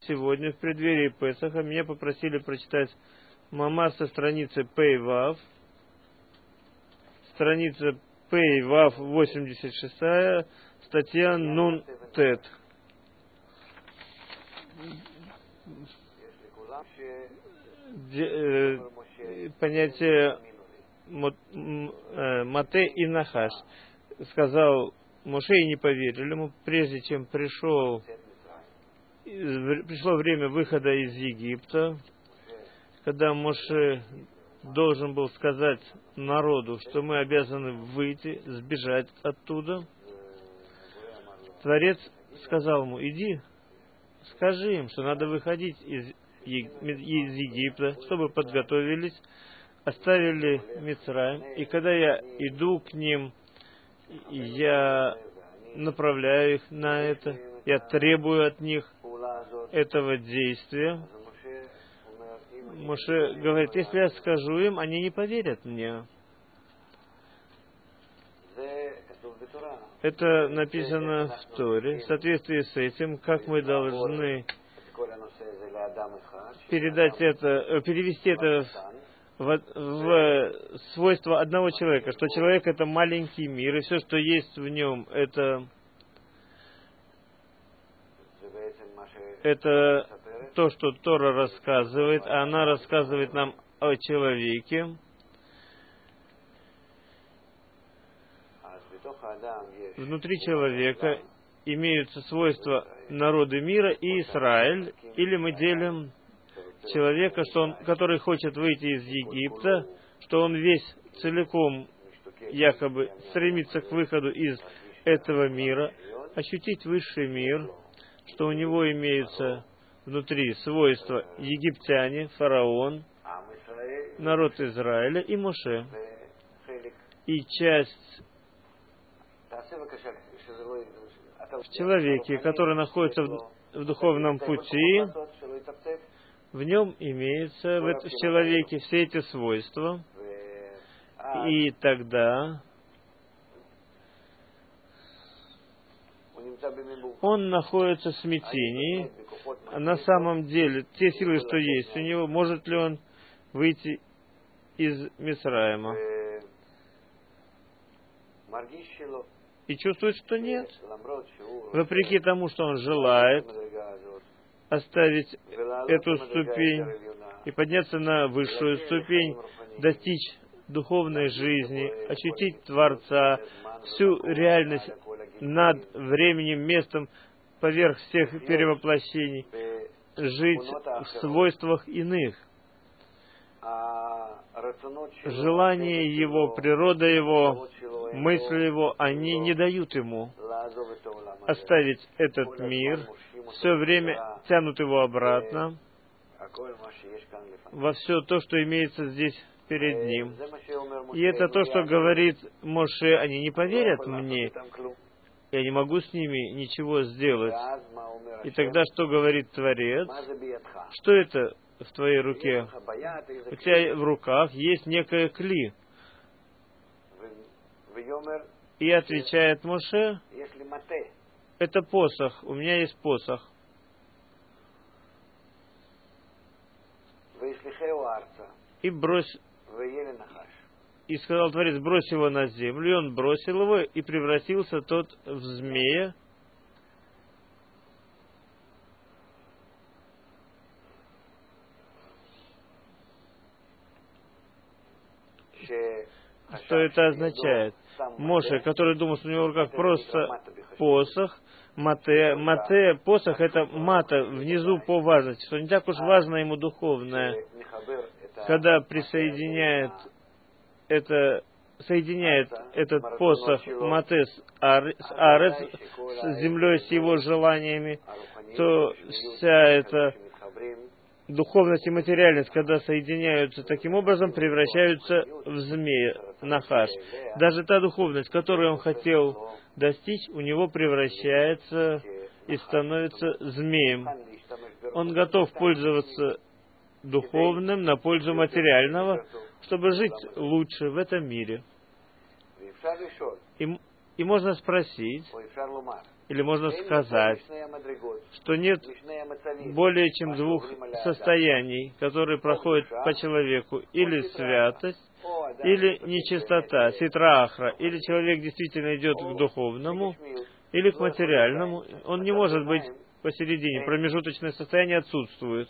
сегодня в преддверии Песаха меня попросили прочитать Мамар со страницы Пейвав, страница Пейвав 86, статья Нун Тет. Понятие Мате и Нахаш. Сказал Моше, и не поверили ему, прежде чем пришло время выхода из Египта, когда Моше должен был сказать народу, что мы обязаны выйти, сбежать оттуда. Творец сказал ему: иди, скажи им, что надо выходить из Египта, чтобы подготовились, оставили Мицраим, и когда я иду к ним, я направляю их на это, я требую от них этого действия. Моше говорит: если я скажу им, они не поверят мне. Это написано в Торе. В соответствии с этим, как мы должны перевести это в свойство одного человека, что человек — это маленький мир, и все, что есть в нем, это то, что Тора рассказывает, а она рассказывает нам о человеке. Внутри человека имеются свойства народы мира и Израиль, или мы делим человека, который хочет выйти из Египта, что он весь целиком якобы стремится к выходу из этого мира, ощутить высший мир, что у него имеются внутри свойства египтяне, фараон, народ Израиля и Моше. И часть в человеке, который находится в духовном пути, в нем имеются в человеке все эти свойства, и тогда он находится в смятении. На самом деле, те силы, что есть у него, может ли он выйти из Мицраима? И чувствует, что нет. Вопреки тому, что он желает оставить эту ступень и подняться на высшую ступень, достичь духовной жизни, ощутить Творца, всю реальность над временем, местом, поверх всех перевоплощений, жить в свойствах иных. Желание его, природа его, мысли его, они не дают ему оставить этот мир, все время тянут его обратно во все то, что имеется здесь перед ним. И это то, что говорит Моше: они не поверят мне, я не могу с ними ничего сделать. И тогда что говорит Творец? Что это в твоей руке? У тебя в руках есть некое кли. И отвечает Моше: это посох, у меня есть посох. И брось. И сказал Творец: брось его на землю. И он бросил его, и превратился тот в змея. Что это означает? Моше, который думал, что у него в руках просто посох, мате, посох — это мата, внизу по важности, что не так уж важно ему духовное. Когда соединяет этот посох мате с арец, с землей, с его желаниями, то вся эта духовность и материальность, когда соединяются таким образом, превращаются в змея, нахаш. Даже та духовность, которую он хотел достичь, у него превращается и становится змеем. Он готов пользоваться духовным на пользу материального, чтобы жить лучше в этом мире. И можно спросить, Или можно сказать, что нет более чем двух состояний, которые проходят по человеку. Или святость, или нечистота, ситра-ахра. Или человек действительно идет к духовному, или к материальному. Он не может быть посередине. Промежуточное состояние отсутствует.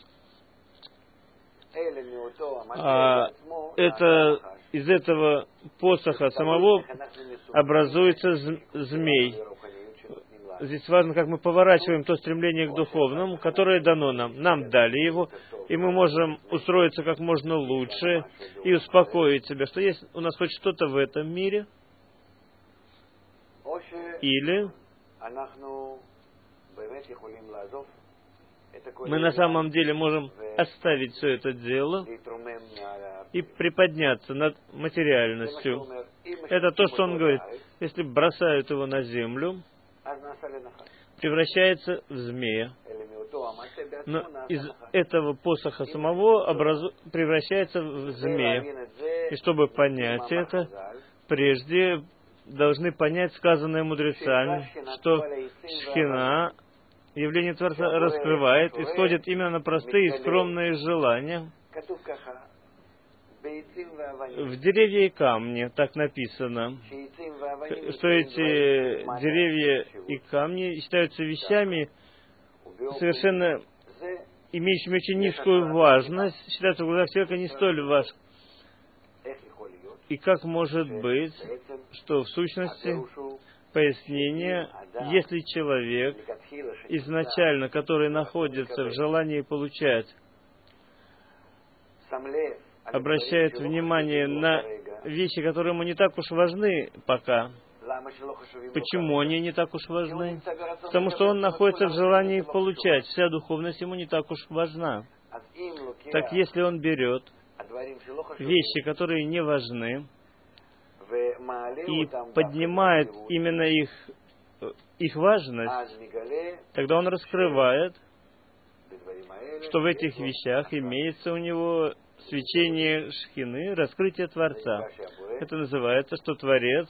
Из этого посоха самого образуется змей. Здесь важно, как мы поворачиваем то стремление к духовному, которое дано нам. Нам дали его, и мы можем устроиться как можно лучше и успокоить себя, что есть у нас хоть что-то в этом мире, или мы на самом деле можем оставить все это дело и приподняться над материальностью. Это то, что он говорит. Если бросают его на землю, превращается в змея. Но из этого посоха самого превращается в змея. И чтобы понять это, прежде должны понять сказанное мудрецами, что Шхина, явление Творца, раскрывает, исходит именно на простые и скромные желания. В деревья и камни, так написано, что эти деревья и камни считаются вещами, совершенно имеющими очень низкую важность, считаются в глазах человека не столь важными. И как может быть, что в сущности пояснение, если человек изначально, который находится в желании получать, обращает внимание на вещи, которые ему не так уж важны пока. Почему они не так уж важны? Потому что он находится в желании получать. Вся духовность ему не так уж важна. Так если он берет вещи, которые не важны, и поднимает именно их важность, тогда он раскрывает, что в этих вещах имеется у него свечение Шхины, раскрытие Творца. Это называется, что Творец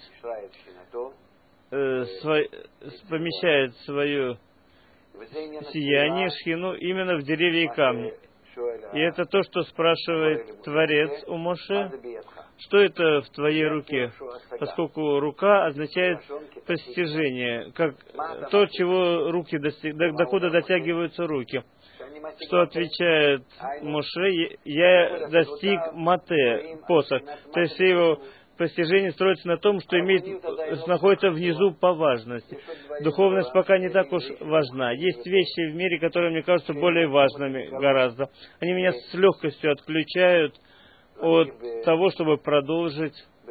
помещает свое сияние Шхину именно в деревья и камни. И это то, что спрашивает Творец у Моше. Что это в твоей руке? Поскольку рука означает постижение, как то, чего руки докуда дотягиваются руки. Что отвечает Моше? Я достиг мате, посох. То есть все его постижение строится на том, что находится внизу по важности. Духовность пока не так уж важна. Есть вещи в мире, которые мне кажутся более важными гораздо. Они меня с легкостью отключают от того, чтобы продолжить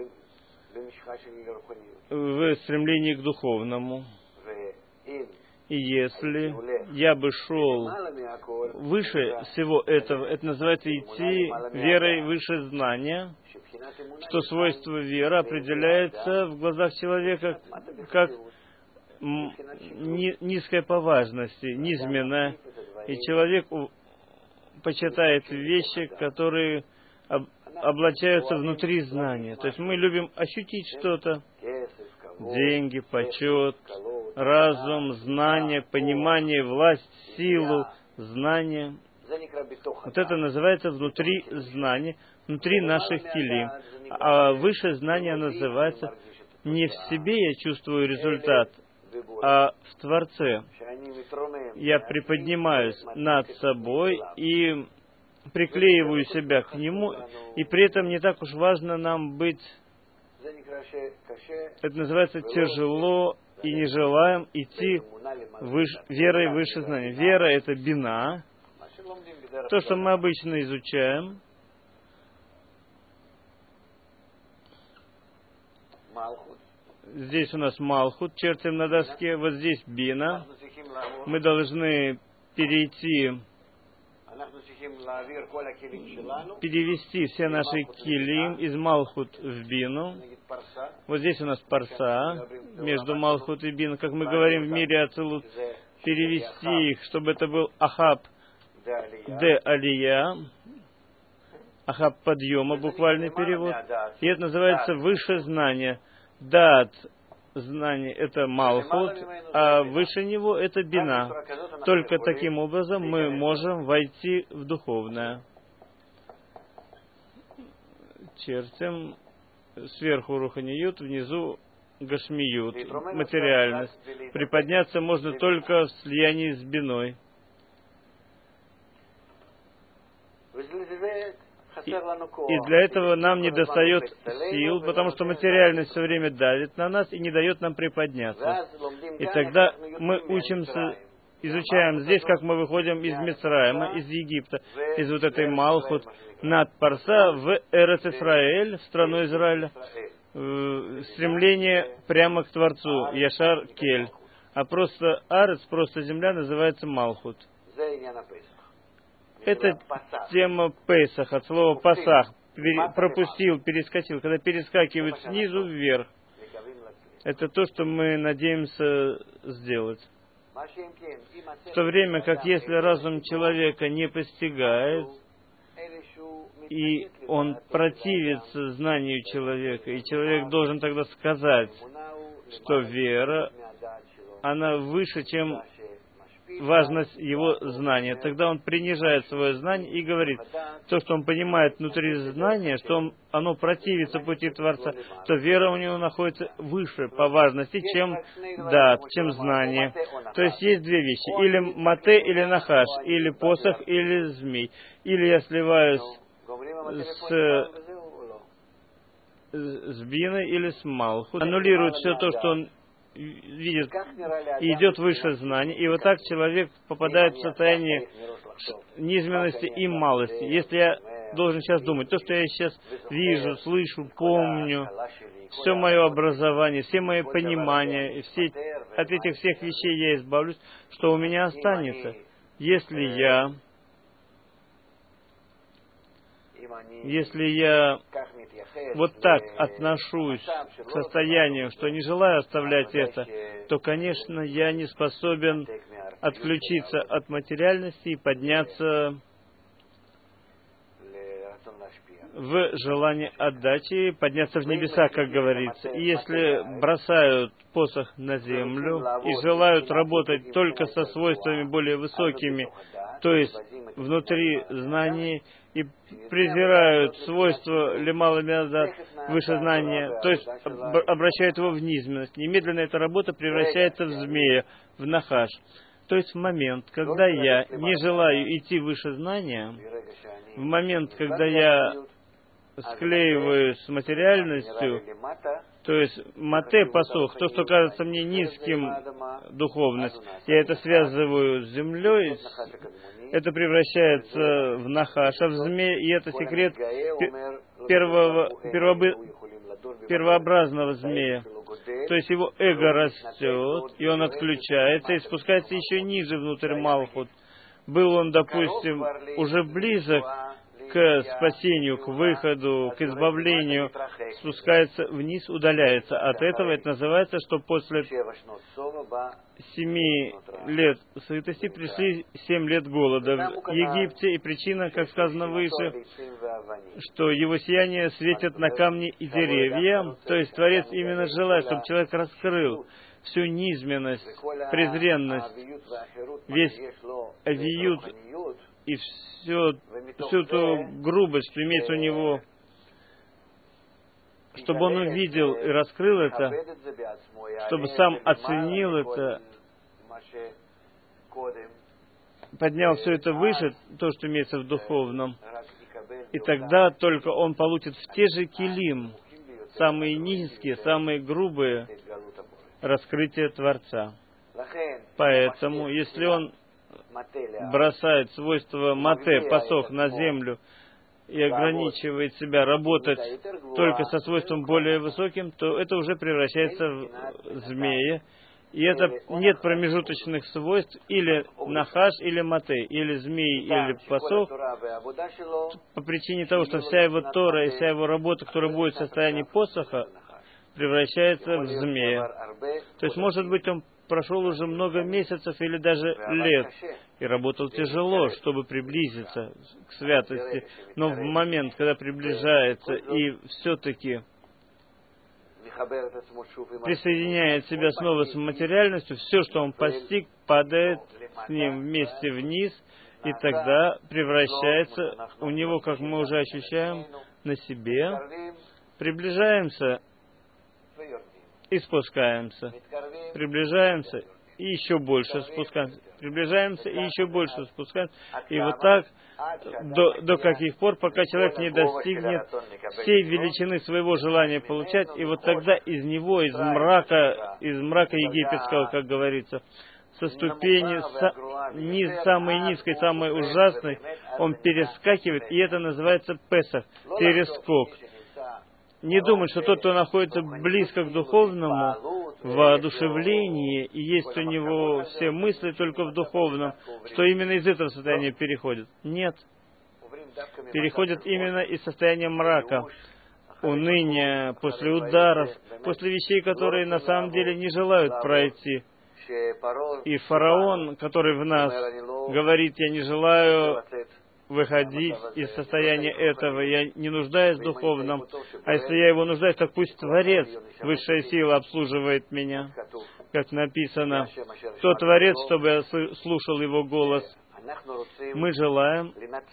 в стремлении к духовному. И если я бы шел выше всего этого, это называется идти верой выше знания, что свойство веры определяется в глазах человека как низкая по важности, низменная, и человек почитает вещи, которые облачаются внутри знания. То есть мы любим ощутить что-то, деньги, почет, разум, знание, понимание, власть, силу, знание. Вот это называется внутри знания, внутри наших килим. А выше знания называется не в себе я чувствую результат, а в Творце. Я приподнимаюсь над собой и приклеиваю себя к Нему, и при этом не так уж важно нам быть, это называется тяжело, и не желаем идти верой выше знания. Вера — это бина, то, что мы обычно изучаем. Здесь у нас малхут, чертим на доске, вот здесь бина. Мы должны перевести все наши килим из малхут в бину. Вот здесь у нас парса, между малхут и бин, как мы говорим в мире ацилут, перевести их, чтобы это был ахаб де алия, ахаб подъема, буквальный перевод. И это называется выше знания. Дат знание — это Малхут, а выше него — это Бина. Только таким образом мы можем войти в духовное. Чертим сверху Руханиют, внизу Гашмиют, материальность. Приподняться можно только в слиянии с Биной. И для этого нам не достает сил, потому что материальность все время давит на нас и не дает нам приподняться. И тогда мы учимся, изучаем здесь, как мы выходим из Мицраима, из Египта, из вот этой Малхут, над Парса в Эрец Исраэль, в страну Израиля, стремление прямо к Творцу, Яшар Кель. А просто Арец, просто земля, называется Малхут. Это тема Песах, от слова Пасах. Пропустил, перескочил. Когда перескакивают снизу вверх. Это то, что мы надеемся сделать. В то время как если разум человека не постигает, и он противится знанию человека, и человек должен тогда сказать, что вера, она выше, чем важность его знания. Тогда он принижает свое знание и говорит, то, что он понимает внутри знания, что оно противится пути Творца, то вера у него находится выше по важности, чем чем знание. То есть есть две вещи, или мате, или нахаш, или посох, или змей. Или я сливаюсь с биной или с малхут. Аннулирует все то, что он видит, и идет выше знания, и вот так человек попадает в состояние низменности и малости. Если я должен сейчас думать, то, что я сейчас вижу, слышу, помню, все мое образование, все мои понимания, от этих всех вещей я избавлюсь, что у меня останется, если я вот так отношусь к состоянию, что не желаю оставлять это, то, конечно, я не способен отключиться от материальности и подняться в желание отдачи, подняться в небеса, как говорится. И если бросают посох на землю и желают работать только со свойствами более высокими, то есть внутри знаний, и презирают свойства лемала миазат, выше знания, то есть обращают его в низменность. Немедленно эта работа превращается в змея, в нахаш. То есть в момент, когда я не желаю идти выше знания, в момент, когда я склеиваюсь с материальностью, то есть мате, посох, то, что кажется мне низким духовность, я это связываю с землей, это превращается в нахаша, в змея, и это секрет первообразного змея. То есть его эго растет, и он отключается, и спускается еще ниже внутрь Малхут. Был он, допустим, уже близок к спасению, к выходу, к избавлению, спускается вниз, удаляется. От этого это называется, что после 7 лет сытости пришли 7 лет голода в Египте, и причина, как сказано выше, что его сияние светит на камни и деревья, то есть Творец именно желает, чтобы человек раскрыл всю низменность, презренность, весь авиют и всю ту грубость, что имеется у него, чтобы он увидел и раскрыл это, чтобы сам оценил это, поднял все это выше, то, что имеется в духовном, и тогда только он получит в те же килим, самые низкие, самые грубые раскрытия Творца. Поэтому, если он бросает свойства мате, посох на землю, и ограничивает себя работать только со свойством более высоким, то это уже превращается в змея. И это нет промежуточных свойств, или нахаш, или мате, или змей, или посох, по причине того, что вся его Тора и вся его работа, которая будет в состоянии посоха, превращается в змея. То есть, может быть, он прошел уже много месяцев или даже лет и работал тяжело, чтобы приблизиться к святости. Но в момент, когда приближается и все-таки присоединяет себя снова с материальностью, все, что он постиг, падает с ним вместе вниз, и тогда превращается у него, как мы уже ощущаем, на себе, приближаемся и спускаемся, приближаемся и еще больше спускаемся, приближаемся и еще больше спускаемся, и вот так до каких пор, пока человек не достигнет всей величины своего желания получать, и вот тогда из него, из мрака египетского, как говорится, со ступени самой низкой, самой ужасной, он перескакивает, и это называется Песах, перескок. Не думать, что тот, кто находится близко к духовному, в воодушевлении, и есть у него все мысли только в духовном, что именно из этого состояния переходит. Нет. Переходит именно из состояния мрака, уныния, после ударов, после вещей, которые на самом деле не желают пройти. И фараон, который в нас говорит: я не желаю выходить из состояния этого, я не нуждаюсь в духовном, а если я его нуждаюсь, так пусть Творец, высшая сила, обслуживает меня, как написано, тот Творец, чтобы я слушал его голос. Мы желаем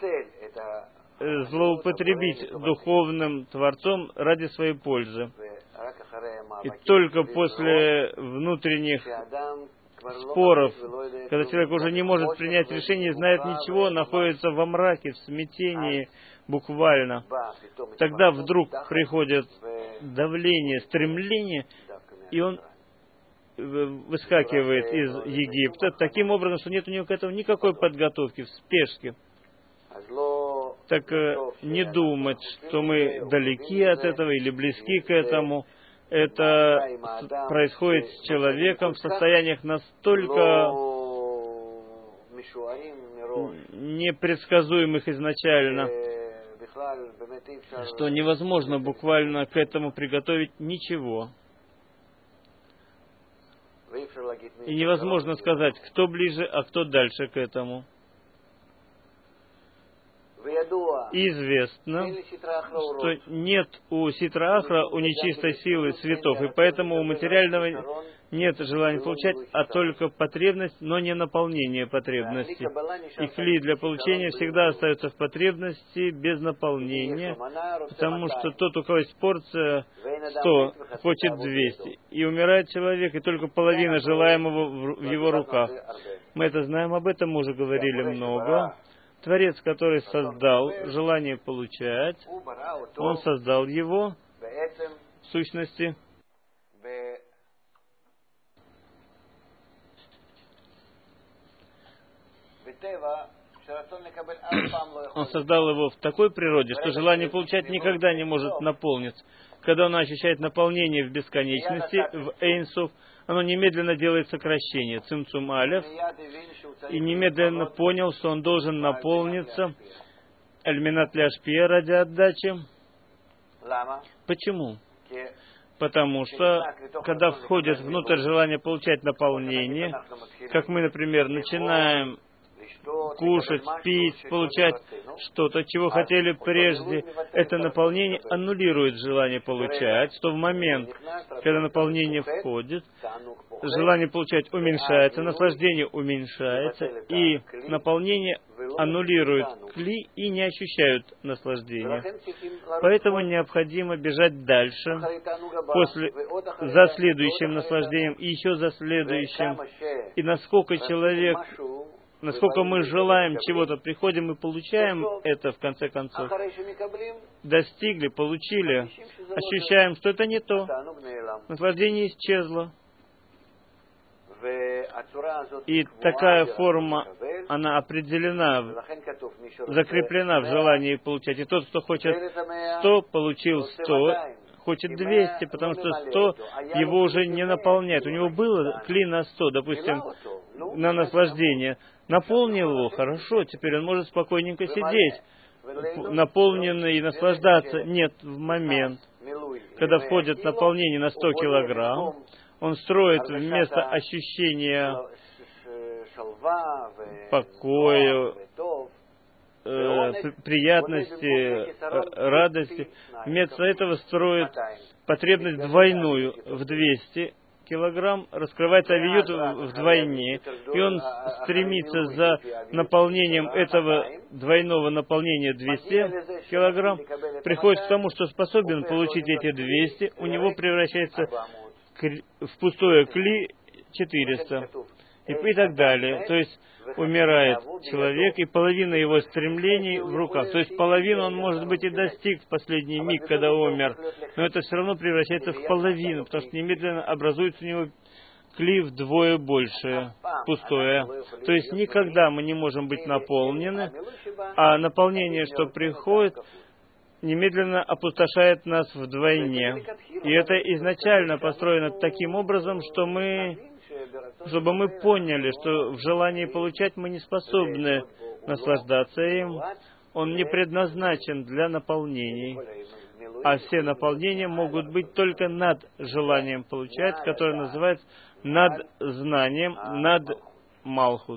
злоупотребить духовным Творцом ради своей пользы. И только после внутренних споров, когда человек уже не может принять решение, не знает ничего, находится во мраке, в смятении, буквально, тогда вдруг приходит давление, стремление, и он выскакивает из Египта таким образом, что нет у него к этому никакой подготовки, в спешке. Так не думать, что мы далеки от этого или близки к этому. Это происходит с человеком в состояниях настолько непредсказуемых изначально, что невозможно буквально к этому приготовить ничего. И невозможно сказать, кто ближе, а кто дальше к этому. Известно, что нет у Ситра Ахра, у нечистой силы цветов, и поэтому у материального нет желания получать, а только потребность, но не наполнение потребности. И кли для получения всегда остается в потребности без наполнения, потому что тот, у кого есть порция 100, хочет 200. И умирает человек, и только половина желаемого в его руках. Мы это знаем, об этом мы уже говорили много. Творец, который создал желание получать, он создал его в сущности. Он создал его в такой природе, что желание получать никогда не может наполниться. Когда он ощущает наполнение в бесконечности, в Эйнсов, оно немедленно делает сокращение, цимцум алеф, и немедленно понял, что он должен наполниться альминат ляшпия ради отдачи. Почему? Потому что, когда входит внутрь желание получать наполнение, как мы, например, начинаем кушать, пить, получать что-то, чего хотели прежде, это наполнение аннулирует желание получать, что в момент, когда наполнение входит, желание получать уменьшается, наслаждение уменьшается, и наполнение аннулирует кли и не ощущают наслаждения. Поэтому необходимо бежать дальше, за следующим наслаждением и еще за следующим. И насколько мы желаем чего-то, приходим и получаем это, в конце концов. Достигли, получили, ощущаем, что это не то. Наслаждение исчезло. И такая форма, она определена, закреплена в желании получать. И тот, кто хочет 100, получил 100, хочет 200, потому что 100 его уже не наполняет. У него было кли на 100, допустим, на наслаждение. Наполнил его, хорошо, теперь он может спокойненько сидеть, наполненный, и наслаждаться. Нет, в момент, когда входит наполнение на 100 килограмм, он строит вместо ощущения покоя, приятности, радости. Вместо этого строит потребность двойную в 200 килограмм, раскрывает авиют вдвойне, и он стремится за наполнением этого двойного наполнения 200 килограмм, приходит к тому, что способен получить эти 200, у него превращается в пустое кли 400, и так далее. То есть умирает человек, и половина его стремлений в руках. То есть половину он, может быть, и достиг в последний миг, когда умер, но это все равно превращается в половину, потому что немедленно образуется у него кли вдвое больше, пустое. То есть никогда мы не можем быть наполнены, а наполнение, что приходит, немедленно опустошает нас вдвойне. И это изначально построено таким образом, чтобы мы поняли, что в желании получать мы не способны наслаждаться им. Он не предназначен для наполнений. А все наполнения могут быть только над желанием получать, которое называется над знанием, над Малхут.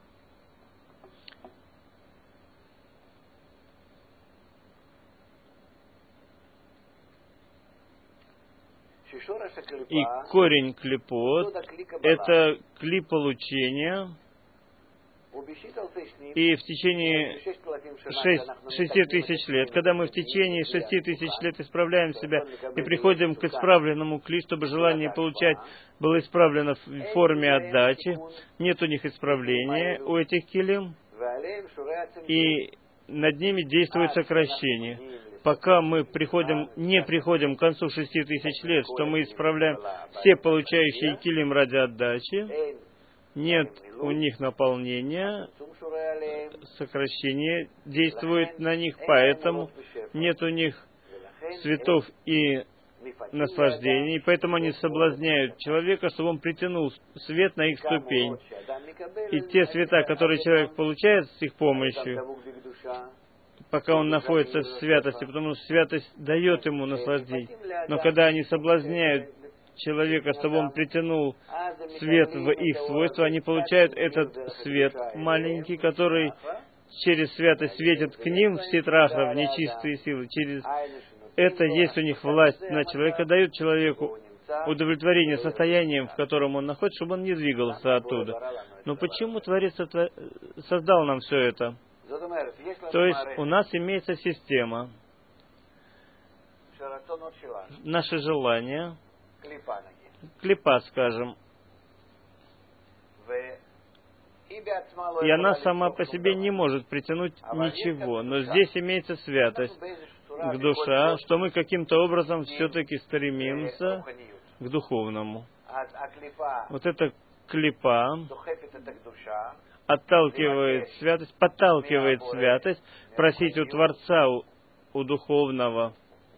И корень клипот — это кли получения, и в течение 6000 лет, когда мы в течение 6000 лет исправляем себя и приходим к исправленному кли, чтобы желание получать было исправлено в форме отдачи, нет у них исправления, у этих килим, и над ними действует сокращение. Пока мы не приходим к концу 6000 лет, что мы исправляем все получающие килим ради отдачи, нет у них наполнения, сокращение действует на них, поэтому нет у них цветов и наслаждений, поэтому они соблазняют человека, чтобы он притянул свет на их ступень. И те света, которые человек получает с их помощью, пока он находится в святости, потому что святость дает ему наслаждение. Но когда они соблазняют человека, чтобы он притянул свет в их свойства, они получают этот свет маленький, который через святость светит к ним в ситрахра, в нечистые силы. Через это есть у них власть на человека, дают человеку удовлетворение состоянием, в котором он находится, чтобы он не двигался оттуда. Но почему Творец создал нам все это? То есть у нас имеется система. Наши желания, клипа, скажем, и она сама по себе не может притянуть ничего. Но здесь имеется святость, к душа, что мы каким-то образом все-таки стремимся к духовному. Вот эта клипа отталкивает святость, подталкивает святость, просить у Творца, у духовного,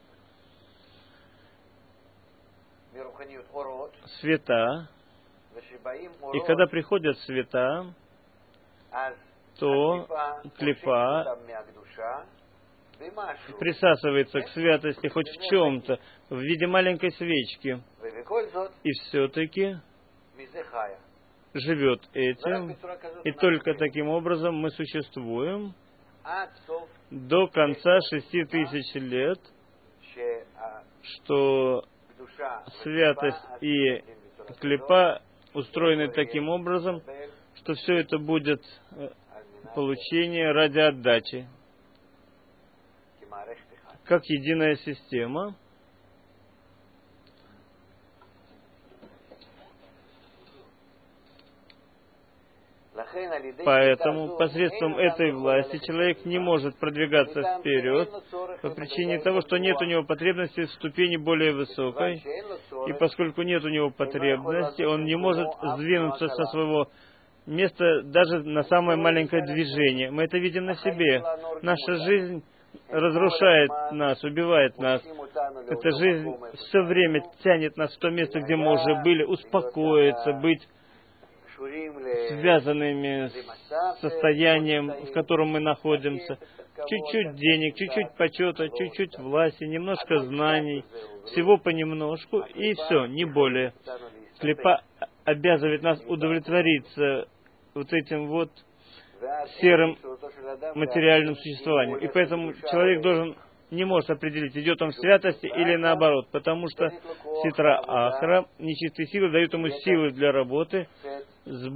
света. И когда приходят света, то клипа присасывается к святости хоть в чем-то, в виде маленькой свечки, и все-таки живет этим, и только таким образом мы существуем до конца 6000 лет, что святость и клипа устроены таким образом, что все это будет получение ради отдачи, как единая система. Поэтому посредством этой власти человек не может продвигаться вперед по причине того, что нет у него потребности в ступени более высокой, и поскольку нет у него потребности, он не может сдвинуться со своего места даже на самое маленькое движение. Мы это видим на себе. Наша жизнь разрушает нас, убивает нас. Эта жизнь все время тянет нас в то место, где мы уже были, успокоиться, быть связанными с состоянием, в котором мы находимся. Чуть-чуть денег, чуть-чуть почета, чуть-чуть власти, немножко знаний, всего понемножку, и все, не более. Клипа обязывает нас удовлетвориться вот этим вот серым материальным существованием. И поэтому человек не может определить, идет он в святости или наоборот, потому что ситра ахра, нечистые силы, дают ему силы для работы с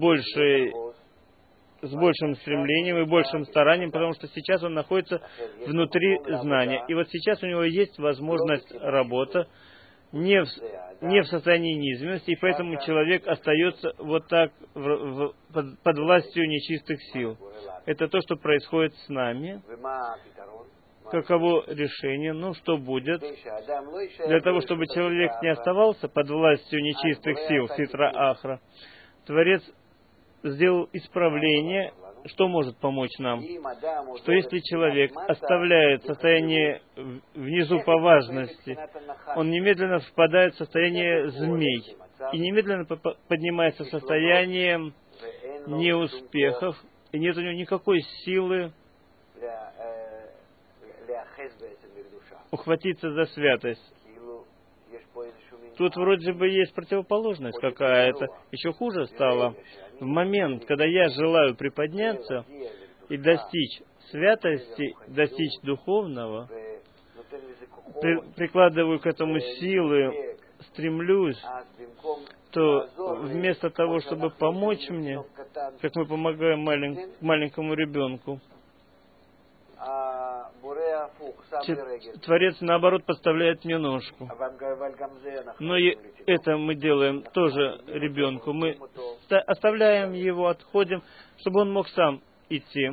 большим стремлением и большим старанием, потому что сейчас он находится внутри знания. И вот сейчас у него есть возможность работы не в состоянии низменности, и поэтому человек остается вот так под властью нечистых сил. Это то, что происходит с нами. Каково решение? Что будет? Для того, чтобы человек не оставался под властью нечистых сил, ситра ахра, Творец сделал исправление, что может помочь нам. Что если человек оставляет состояние внизу по важности, он немедленно впадает в состояние змей и немедленно поднимается в состояние неуспехов, и нет у него никакой силы ухватиться за святость. Тут вроде бы есть противоположность какая-то. Еще хуже стало. В момент, когда я желаю приподняться и достичь святости, достичь духовного, прикладываю к этому силы, стремлюсь, то вместо того, чтобы помочь мне, как мы помогаем маленькому ребенку, Творец, наоборот, подставляет мне ножку. Но и это мы делаем тоже ребенку. Мы оставляем его, отходим, чтобы он мог сам идти.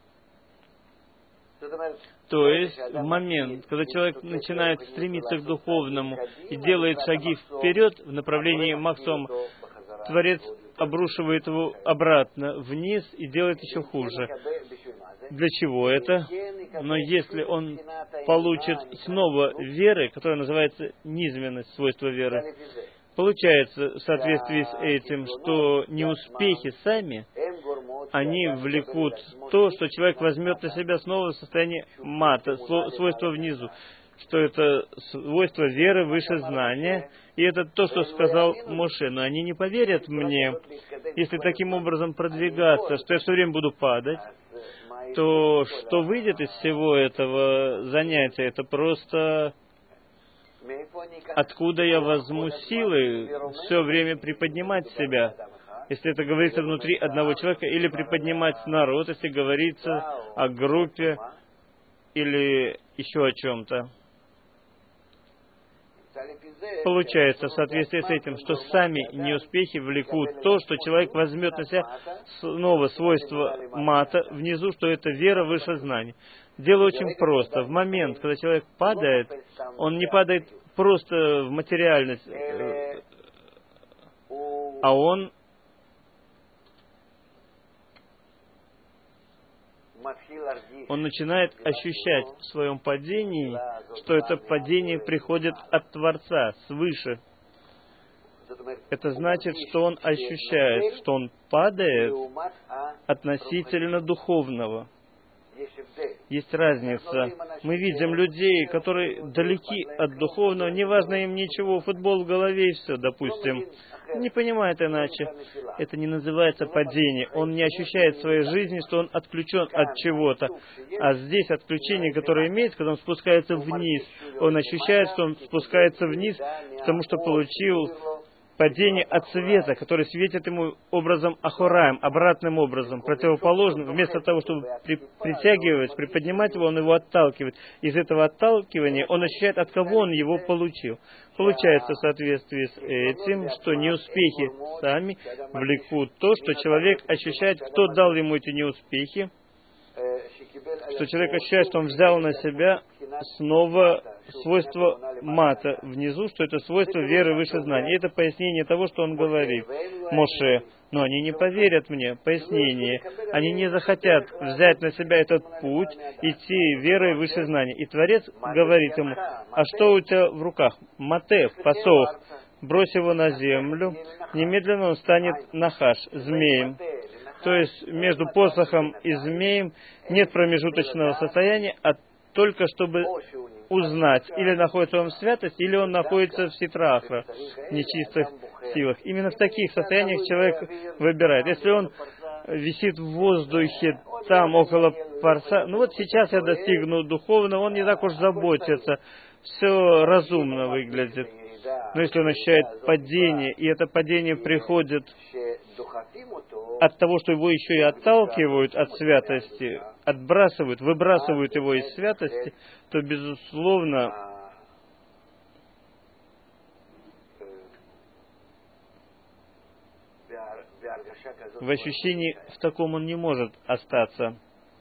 То есть, в момент, когда человек начинает стремиться к духовному и делает шаги вперед в направлении максимума, Творец обрушивает его обратно вниз и делает еще хуже. Для чего это? Но если он получит снова веры, которая называется низменность, свойство веры, получается в соответствии с этим, что неуспехи сами, они влекут то, что человек возьмет на себя снова в состояние мата, свойство внизу, что это свойство веры выше знания, и это то, что сказал Моше. Но они не поверят мне, если таким образом продвигаться, что я все время буду падать, то что выйдет из всего этого занятия, это просто откуда я возьму силы все время приподнимать себя, если это говорится внутри одного человека, или приподнимать народ, если говорится о группе или еще о чем-то. Получается, в соответствии с этим, что сами неуспехи влекут то, что человек возьмет на себя снова свойство мата внизу, что это вера выше знаний. Дело очень просто. В момент, когда человек падает, он не падает просто в материальность, а он начинает ощущать в своем падении, что это падение приходит от Творца, свыше. Это значит, что он ощущает, что он падает относительно духовного. Есть разница. Мы видим людей, которые далеки от духовного, неважно им ничего, футбол в голове и все, допустим. Не понимает иначе. Это не называется падение. Он не ощущает в своей жизни, что он отключен от чего-то. А здесь отключение, которое имеет, когда он спускается вниз, он ощущает, что он спускается вниз, потому что получил падение от света, который светит ему образом ахораем, обратным образом, противоположным. Вместо того, чтобы притягивать, приподнимать его, он его отталкивает. Из этого отталкивания он ощущает, от кого он его получил. Получается в соответствии с этим, что неуспехи сами влекут то, что человек ощущает, кто дал ему эти неуспехи, что человек ощущает, что он взял на себя снова свойство мата внизу, что это свойство веры выше знаний. И это пояснение того, что он говорит Моше. Но они не поверят мне. Пояснение. Они не захотят взять на себя этот путь, идти верой выше знаний. И Творец говорит ему: а что у тебя в руках? Мате, посох. Брось его на землю. Немедленно он станет нахаш, змеем. То есть между посохом и змеем нет промежуточного состояния, а только чтобы узнать, или находится он в святости, или он находится в ситра ахра, в нечистых силах. Именно в таких состояниях человек выбирает. Если он висит в воздухе, там около Парса. Ну вот сейчас я достигну духовного, он не так уж заботится. Все разумно выглядит. Но если он ощущает падение, и это падение приходит от того, что его еще и отталкивают от святости, отбрасывают, выбрасывают его из святости, то, безусловно, в ощущении в таком он не может остаться.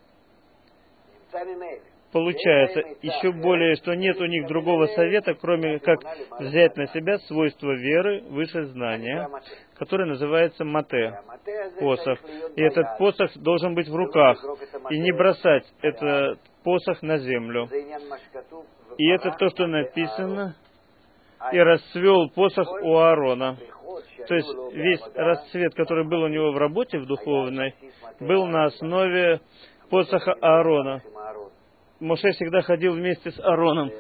Получается еще более, что нет у них другого совета, кроме как взять на себя свойства веры выше знания, которое называется мате, посох. И этот посох должен быть в руках, и не бросать этот посох на землю. И это то, что написано, и расцвел посох у Аарона. То есть весь расцвет, который был у него в работе в духовной, был на основе посоха Аарона. Моше всегда ходил вместе с Аароном.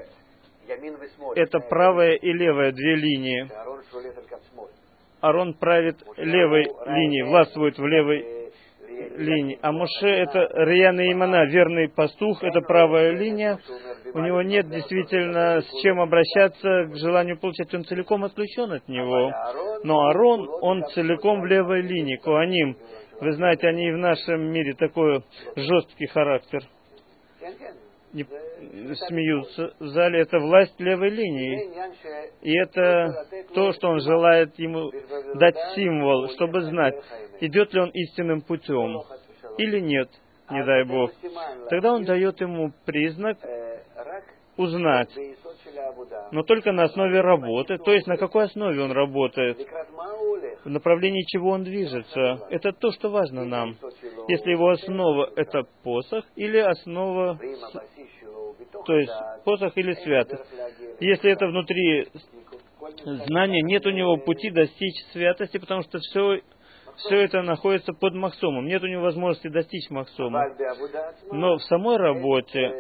Это правая и левая две линии. Аарон правит левой линией, властвует в левой линии. А Моше — это рьяный имана, верный пастух, это правая линия. У него нет действительно с чем обращаться к желанию получать. Он целиком отключен от него. Но Аарон, он целиком в левой линии. Коаним, вы знаете, они и в нашем мире такой жесткий характер. Не смеются в зале, это власть левой линии. И это то, что он желает ему дать символ, чтобы знать, идет ли он истинным путем или нет, не дай Бог. Тогда он дает ему признак узнать, но только на основе работы, то есть на какой основе он работает, в направлении чего он движется. Это то, что важно нам. Если его основа — это посох или основа, то есть посох или святость. Если это внутри знания, нет у него пути достичь святости, потому что все это находится под махсомом. Нет у него возможности достичь махсома. Но в самой работе,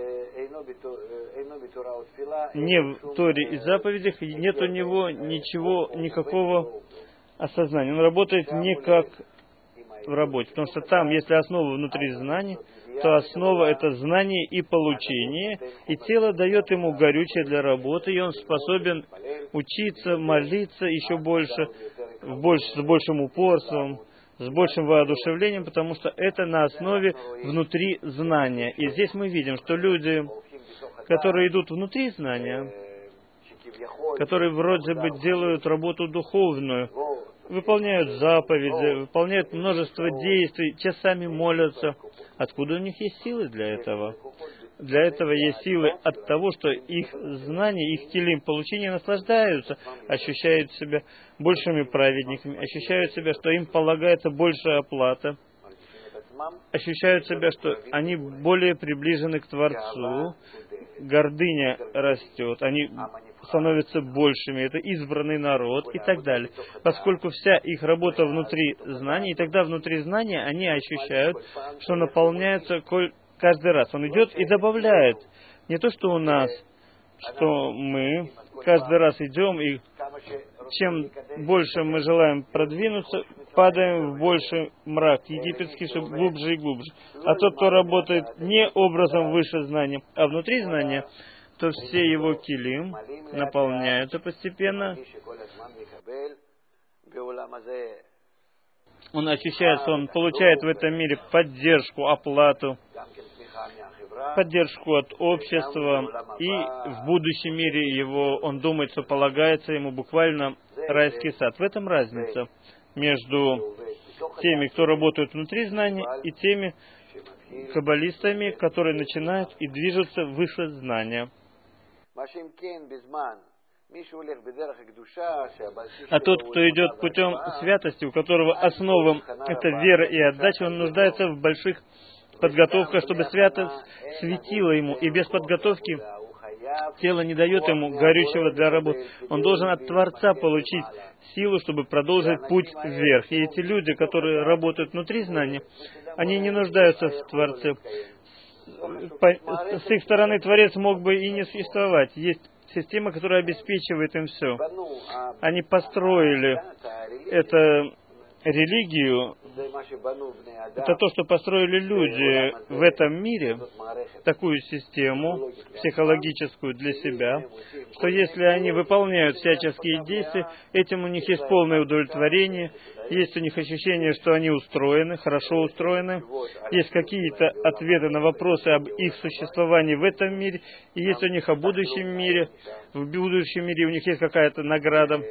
не в Торе и заповедях, нет у него ничего, никакого осознания. Он работает не как в работе, потому что там, если основа внутри знаний, то основа — это знание и получение, и тело дает ему горючее для работы, и он способен учиться, молиться еще больше, с большим упорством, с большим воодушевлением, потому что это на основе внутри знания. И здесь мы видим, что люди, которые идут внутри знания, которые вроде бы делают работу духовную, выполняют заповеди, выполняют множество действий, часами молятся. Откуда у них есть силы для этого? Для этого есть силы от того, что их знания, их килим, получение наслаждаются, ощущают себя большими праведниками, ощущают себя, что им полагается большая оплата, ощущают себя, что они более приближены к Творцу, гордыня растет, они становятся большими, это избранный народ и так далее. Поскольку вся их работа внутри знаний, и тогда внутри знания они ощущают, что наполняются каждый раз. Он идет и добавляет. Не то, что у нас, что мы каждый раз идем, и чем больше мы желаем продвинуться, падаем в больший мрак египетский, все глубже и глубже. А тот, кто работает не образом выше знания, а внутри знания, то все его килим наполняются постепенно. Он ощущает, что он получает в этом мире поддержку, оплату, поддержку от общества, и в будущем мире он думает, что полагается ему буквально райский сад. В этом разница между теми, кто работает внутри знания, и теми каббалистами, которые начинают и движутся выше знания. А тот, кто идет путем святости, у которого основа — это вера и отдача, он нуждается в больших подготовках, чтобы святость светила ему. И без подготовки тело не дает ему горючего для работы. Он должен от Творца получить силу, чтобы продолжить путь вверх. И эти люди, которые работают внутри знания, они не нуждаются в Творце. С их стороны Творец мог бы и не существовать. Есть система, которая обеспечивает им все. Они построили религию — это то, что построили люди в этом мире, такую систему психологическую для себя, что если они выполняют всяческие действия, этим у них есть полное удовлетворение, есть у них ощущение, что они устроены, хорошо устроены, есть какие-то ответы на вопросы об их существовании в этом мире, и есть у них о будущем мире, в будущем мире у них есть какая-то награда.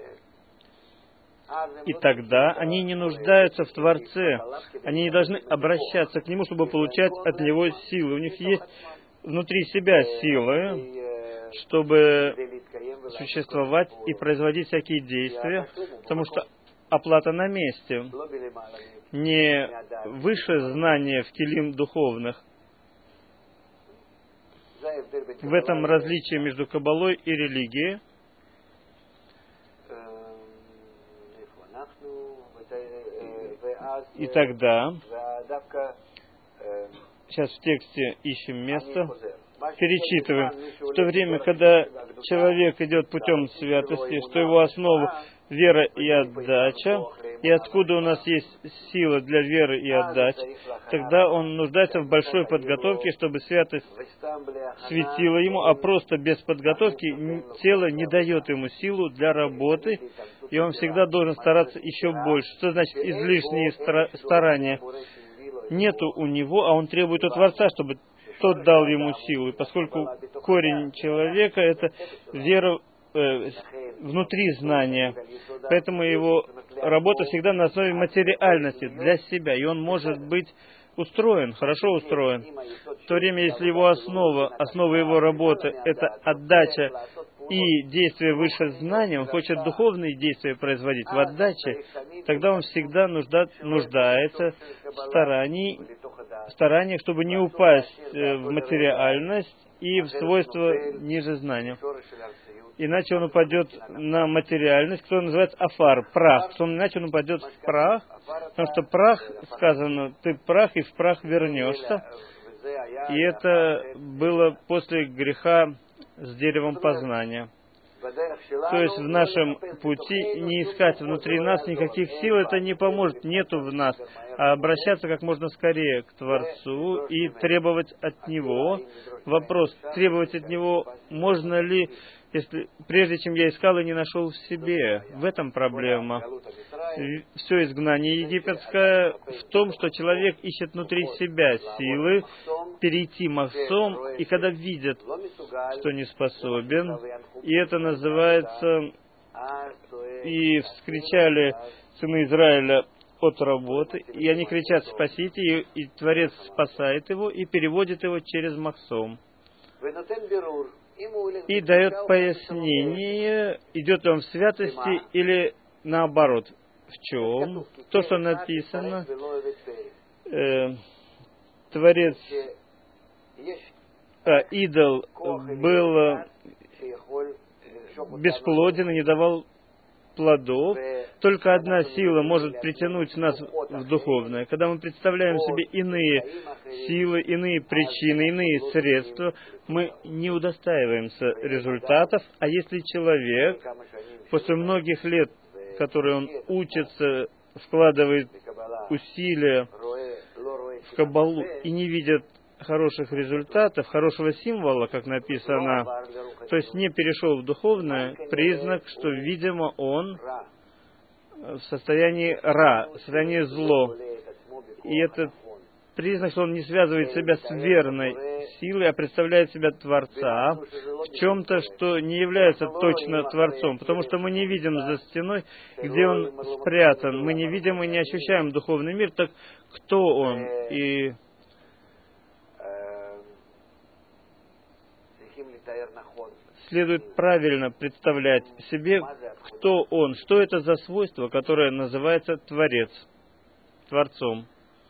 И тогда они не нуждаются в Творце. Они не должны обращаться к Нему, чтобы получать от Него силы. У них есть внутри себя силы, чтобы существовать и производить всякие действия, потому что оплата на месте. Не выше знания в килим духовных. В этом различие между каббалой и религией. И тогда, сейчас в тексте ищем место, перечитываем, в то время, когда человек идет путем святости, что его основа — вера и отдача, и откуда у нас есть сила для веры и отдачи, тогда он нуждается в большой подготовке, чтобы святость светила ему, а просто без подготовки тело не дает ему силу для работы, и он всегда должен стараться еще больше. Что значит излишние старания? Нету у него, а он требует от Творца, чтобы тот дал ему силу. И поскольку корень человека — это вера внутри знания, поэтому его работа всегда на основе материальности для себя, и он может быть устроен, хорошо устроен. В то время, если его основа его работы — это отдача и действие выше знания, он хочет духовные действия производить в отдаче, тогда он всегда нуждается в стараниях, чтобы не упасть в материальность и в свойства ниже знания. Иначе он упадет на материальность, которая называется афар, прах. Иначе он упадет в прах, потому что прах, сказано, ты прах, и в прах вернешься. И это было после греха с деревом познания. То есть в нашем пути не искать внутри нас никаких сил, это не поможет, нету в нас, а обращаться как можно скорее к Творцу и требовать от Него. Вопрос, требовать от Него можно ли, если прежде чем я искал и не нашел в себе. В этом проблема. Все изгнание египетское в том, что человек ищет внутри себя силы перейти махсом, и когда видит, что не способен, и это называется, и вскричали сыны Израиля от работы, и они кричат: «Спасите!» и Творец спасает его и переводит его через махсом. И дает пояснение, идет ли он в святости или наоборот. В чем? То, что написано, Творец, идол был бесплоден и не давал плодов. Только одна сила может притянуть нас в духовное. Когда мы представляем себе иные силы, иные причины, иные средства, мы не удостаиваемся результатов. А если человек после многих лет, которые он учится, вкладывает усилия в каббалу и не видит хороших результатов, хорошего символа, как написано, то есть не перешел в духовное, признак, что, видимо, он в состоянии ра, в состоянии зло. И это признак, что он не связывает себя с верной силой, а представляет себя Творца в чем-то, что не является точно Творцом, потому что мы не видим за стеной, где он спрятан, мы не видим и не ощущаем духовный мир, так кто он? И следует правильно представлять себе, кто он, что это за свойство, которое называется Творец, Творцом.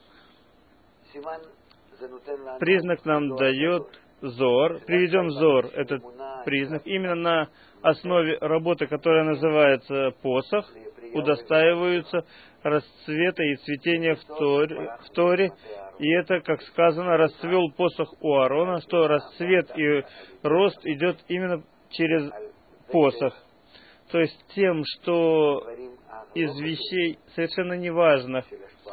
Признак нам дает Зор. Приведем Зор, этот признак, именно на основе работы, которая называется посох, удостаиваются расцвета и цветения в Торе. И это, как сказано, расцвел посох у Аарона, что расцвет и рост идет именно через посох. То есть тем, что из вещей совершенно неважных,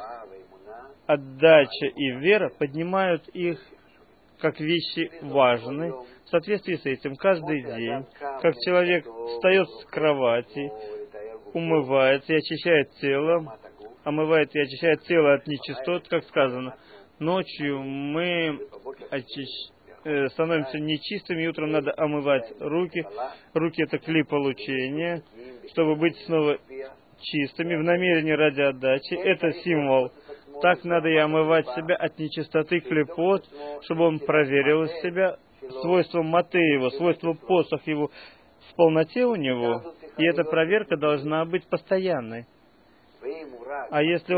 отдача и вера, поднимают их как вещи важные. В соответствии с этим каждый день, как человек встает с кровати, умывается и очищает тело, омывает и очищает тело от нечистот, как сказано, ночью мы становимся нечистыми, и утром надо омывать руки. Руки — это клей получения, чтобы быть снова чистыми в намерении ради отдачи. Это символ. Так надо и омывать себя от нечистоты клепот, чтобы он проверил себя, свойство маты его, свойство посох его в полноте у него, и эта проверка должна быть постоянной. А если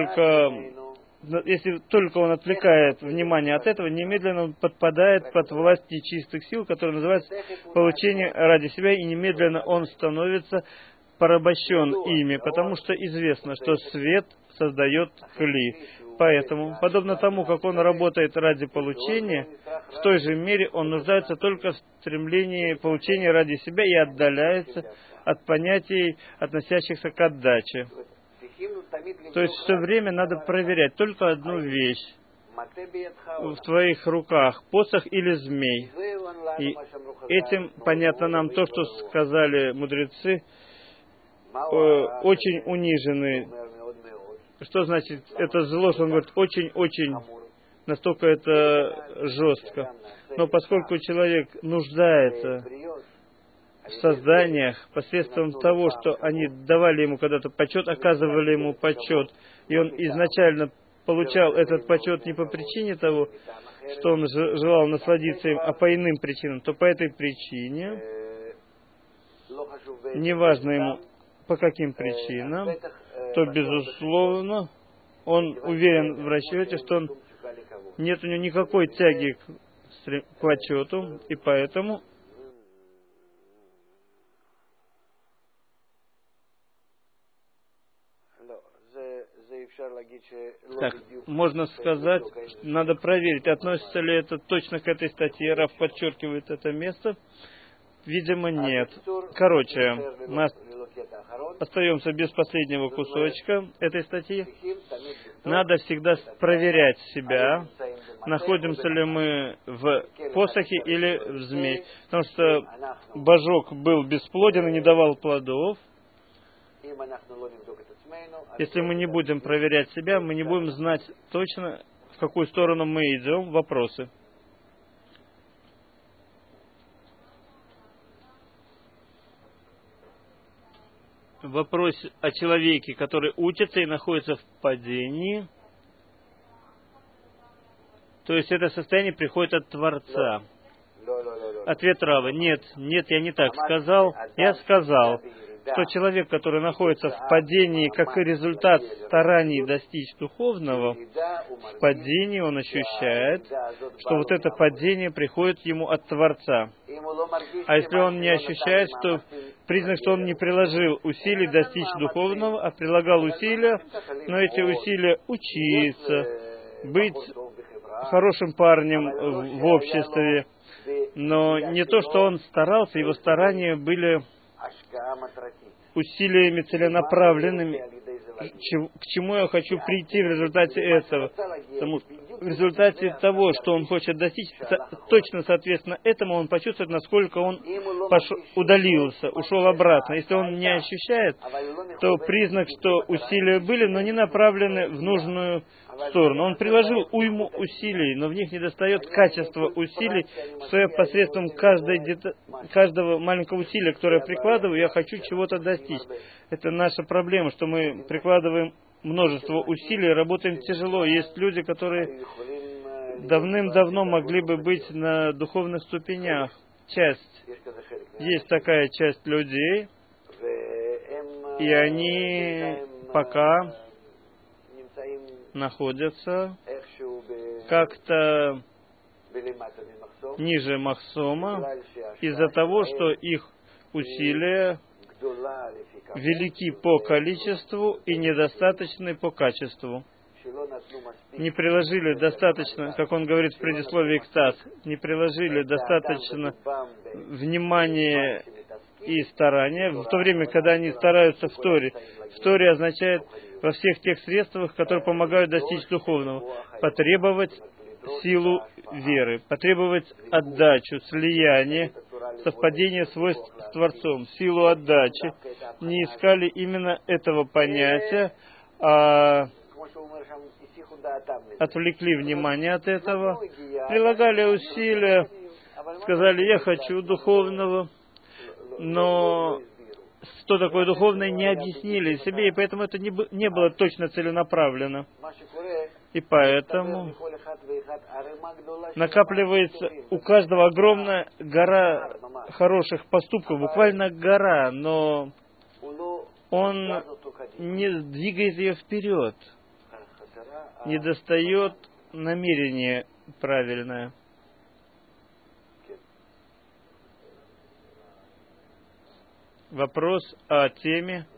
только он отвлекает внимание от этого, немедленно он подпадает под власть нечистых сил, которые называются получение ради себя, и немедленно он становится порабощен ими, потому что известно, что свет создает кли. Поэтому, подобно тому, как он работает ради получения, в той же мере он нуждается только в стремлении получения ради себя и отдаляется от понятий, относящихся к отдаче. То есть все время надо проверять только одну вещь. В твоих руках посох или змей. И этим понятно нам то, что сказали мудрецы, очень унижены. Что значит это зло, что он говорит очень-очень, настолько это жестко. Но поскольку человек нуждается в созданиях посредством того, что они давали ему когда-то почет, оказывали ему почет, и он изначально получал этот почет не по причине того, что он желал насладиться им, а по иным причинам, то по этой причине, неважно ему по каким причинам, то, безусловно, он уверен в расчете, что нет у него никакой тяги к почету, и поэтому так, можно сказать, надо проверить, относится ли это точно к этой статье. Рав подчеркивает это место. Видимо, нет. Короче, мы остаемся без последнего кусочка этой статьи. Надо всегда проверять себя, находимся ли мы в посохе или в змей. Потому что божок был бесплоден и не давал плодов. Если мы не будем проверять себя, мы не будем знать точно, в какую сторону мы идем. Вопросы? Вопрос о человеке, который учится и находится в падении. То есть это состояние приходит от Творца. Ответ Рава: нет, я не так сказал. Я сказал, что человек, который находится в падении, как и результат стараний достичь духовного, в падении он ощущает, что вот это падение приходит ему от Творца. А если он не ощущает, что признак, что он не приложил усилий достичь духовного, а прилагал усилия, но эти усилия учиться, быть хорошим парнем в обществе, но не то, что он старался, его старания были усилиями целенаправленными. К чему я хочу прийти в результате этого? В результате того, что он хочет достичь, точно соответственно этому он почувствует, насколько он удалился, ушел обратно. Если он не ощущает, то признак, что усилия были, но не направлены в нужную сторону. Он приложил уйму усилий, но в них недостает качества усилий, что я посредством каждого маленького усилия, которое я прикладываю, я хочу чего-то достичь. Это наша проблема, что мы прикладываем множество усилий, работаем тяжело. Есть люди, которые давным-давно могли бы быть на духовных ступенях. Есть такая часть людей, и они пока находятся как-то ниже Махсома из-за того, что их усилия велики по количеству и недостаточны по качеству. Не приложили достаточно, как он говорит в предисловии к ТАСС, не приложили достаточно внимания и старания, в то время, когда они стараются в Торе. В Торе означает во всех тех средствах, которые помогают достичь духовного. Потребовать силу веры, потребовать отдачу, слияние, совпадение свойств с Творцом, силу отдачи. Не искали именно этого понятия, а отвлекли внимание от этого, прилагали усилия, сказали: я хочу духовного, но что такое духовное, не объяснили себе, и поэтому это не было точно целенаправленно. И поэтому накапливается у каждого огромная гора хороших поступков, буквально гора, но он не двигает ее вперед, не достает намерение правильное. Вопрос о теме.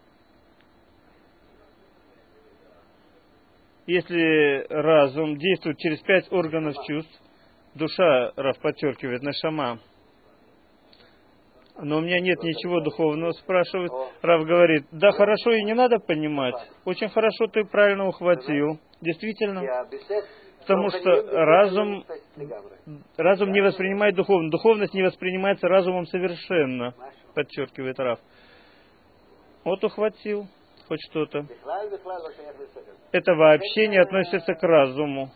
Если разум действует через 5 органов чувств, душа, Рав подчеркивает, нашама, но у меня нет ничего духовного, спрашивает. Рав говорит: да, хорошо, и не надо понимать. Очень хорошо ты правильно ухватил. Действительно. Потому что разум не воспринимает духовность. Духовность не воспринимается разумом совершенно, подчеркивает Рав. Вот ухватил хоть что-то. Это вообще не относится к разуму.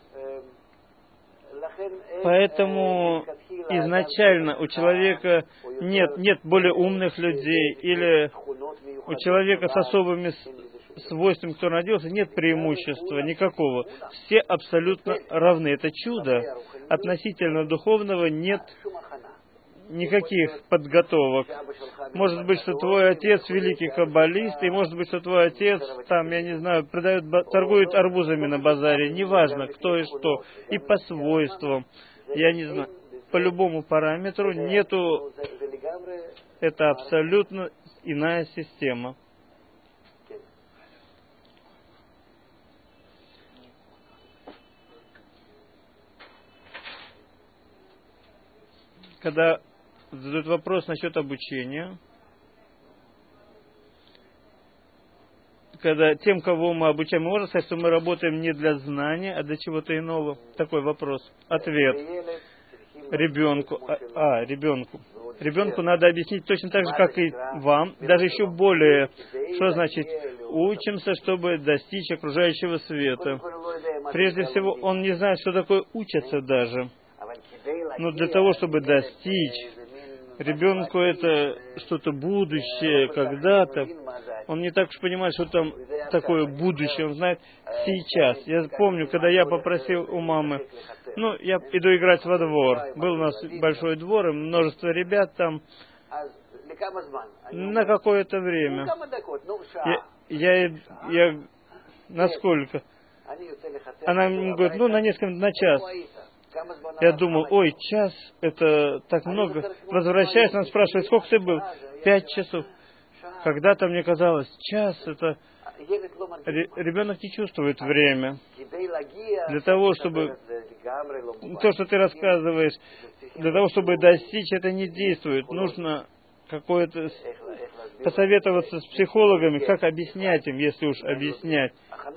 Поэтому изначально у человека нет более умных людей, или у человека с особыми свойствами, кто родился, нет преимущества никакого. Все абсолютно равны. Это чудо. Относительно духовного нет никаких подготовок. Может быть, что твой отец великий каббалист, и может быть, что твой отец, там, я не знаю, торгует арбузами на базаре. Неважно, кто и что. И по свойствам. Я не знаю. По любому параметру нету... Это абсолютно иная система. Когда задают вопрос насчет обучения, когда тем, кого мы обучаем, можно сказать, что мы работаем не для знания, а для чего-то иного? Такой вопрос. Ответ. Ребенку. Ребенку надо объяснить точно так же, как и вам, даже еще более. Что значит учимся, чтобы достичь окружающего света? Прежде всего, он не знает, что такое учатся даже. Но для того, чтобы достичь, ребенку это что-то будущее, когда-то. Он не так уж понимает, что там такое будущее. Он знает сейчас. Я помню, когда я попросил у мамы, я иду играть во двор. Был у нас большой двор, и множество ребят там. На какое-то время. Я насколько? Она мне говорит, на несколько, на час. Я думал, ой, час, это так много. Возвращаясь, он спрашивает, сколько ты был? 5 часов. Когда-то мне казалось, час, это... Ребенок не чувствует время. Для того, чтобы... То, что ты рассказываешь, для того, чтобы достичь, это не действует. Нужно какое-то... посоветоваться с психологами, как объяснять им, если уж объяснять.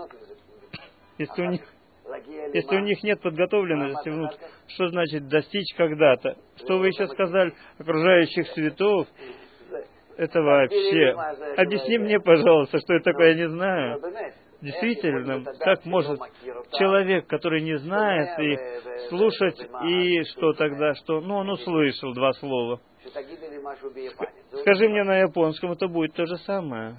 Если у них нет подготовленности внутрь, что значит достичь когда-то? Что вы еще сказали? Окружающих светов? Это вообще... Объясни мне, пожалуйста, что это такое, я не знаю. Действительно, как может человек, который не знает, и слушать, и что тогда, что... он услышал 2 слова. Скажи мне на японском, это будет то же самое.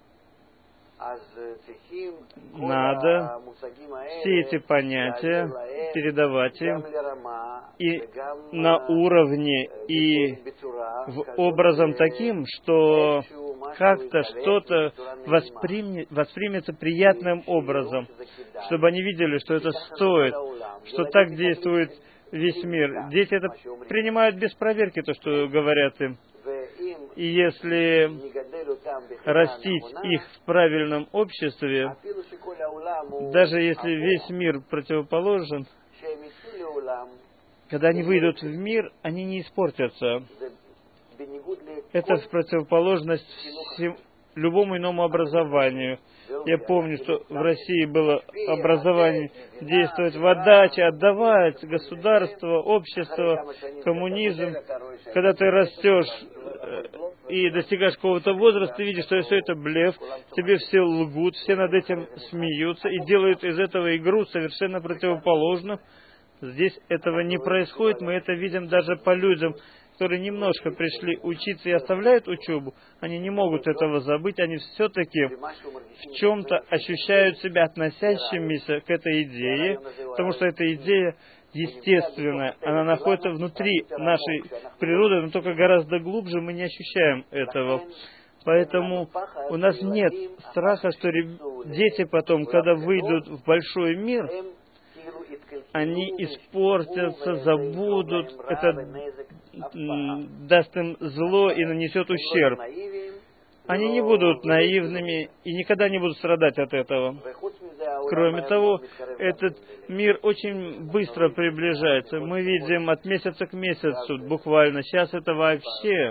Надо все эти понятия передавать им и на уровне, и образом таким, что как-то что-то воспримется приятным образом, чтобы они видели, что это стоит, что так действует весь мир. Дети это принимают без проверки, то, что говорят им. И если растить их в правильном обществе, даже если весь мир противоположен, когда они выйдут в мир, они не испортятся. Это в противоположность любому иному образованию. Я помню, что в России было образование действовать в отдаче, отдавать государство, общество, коммунизм. Когда ты растешь и достигаешь какого-то возраста, ты видишь, что все это блеф, тебе все лгут, все над этим смеются и делают из этого игру совершенно противоположную. Здесь этого не происходит, мы это видим даже по людям, которые немножко пришли учиться и оставляют учебу, они не могут этого забыть, они все-таки в чем-то ощущают себя относящимися к этой идее, потому что эта идея естественная, она находится внутри нашей природы, но только гораздо глубже мы не ощущаем этого. Поэтому у нас нет страха, что дети потом, когда выйдут в большой мир, они испортятся, забудут, это даст им зло и нанесет ущерб. Они не будут наивными и никогда не будут страдать от этого. Кроме того, этот мир очень быстро приближается. Мы видим от месяца к месяцу, буквально. Сейчас это вообще,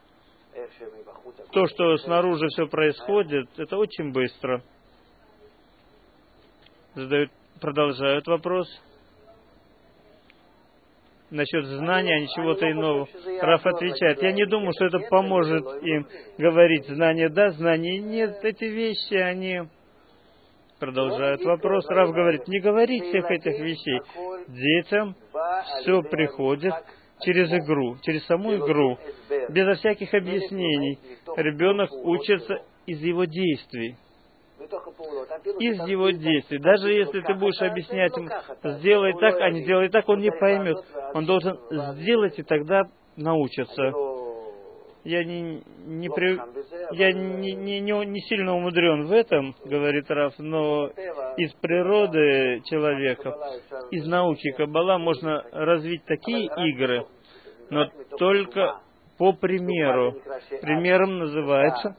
то, что снаружи все происходит, это очень быстро. Продолжают вопрос. Насчет знания, а не чего-то иного. Раф отвечает, я не думаю, что это поможет им говорить знания да, знаний нет. Эти вещи, они... Продолжают вопрос. Раф говорит, не говорить всех этих вещей. Детям все приходит через игру, через саму игру, безо всяких объяснений. Ребенок учится из его действий. Из его действий. Даже если ты будешь объяснять ему, сделай так, а не сделай так, он не поймет. Он должен сделать, и тогда научится. Я не сильно умудрен в этом, говорит Раф, но из природы человека, из науки Каббала можно развить такие игры, но только по примеру. Примером называется...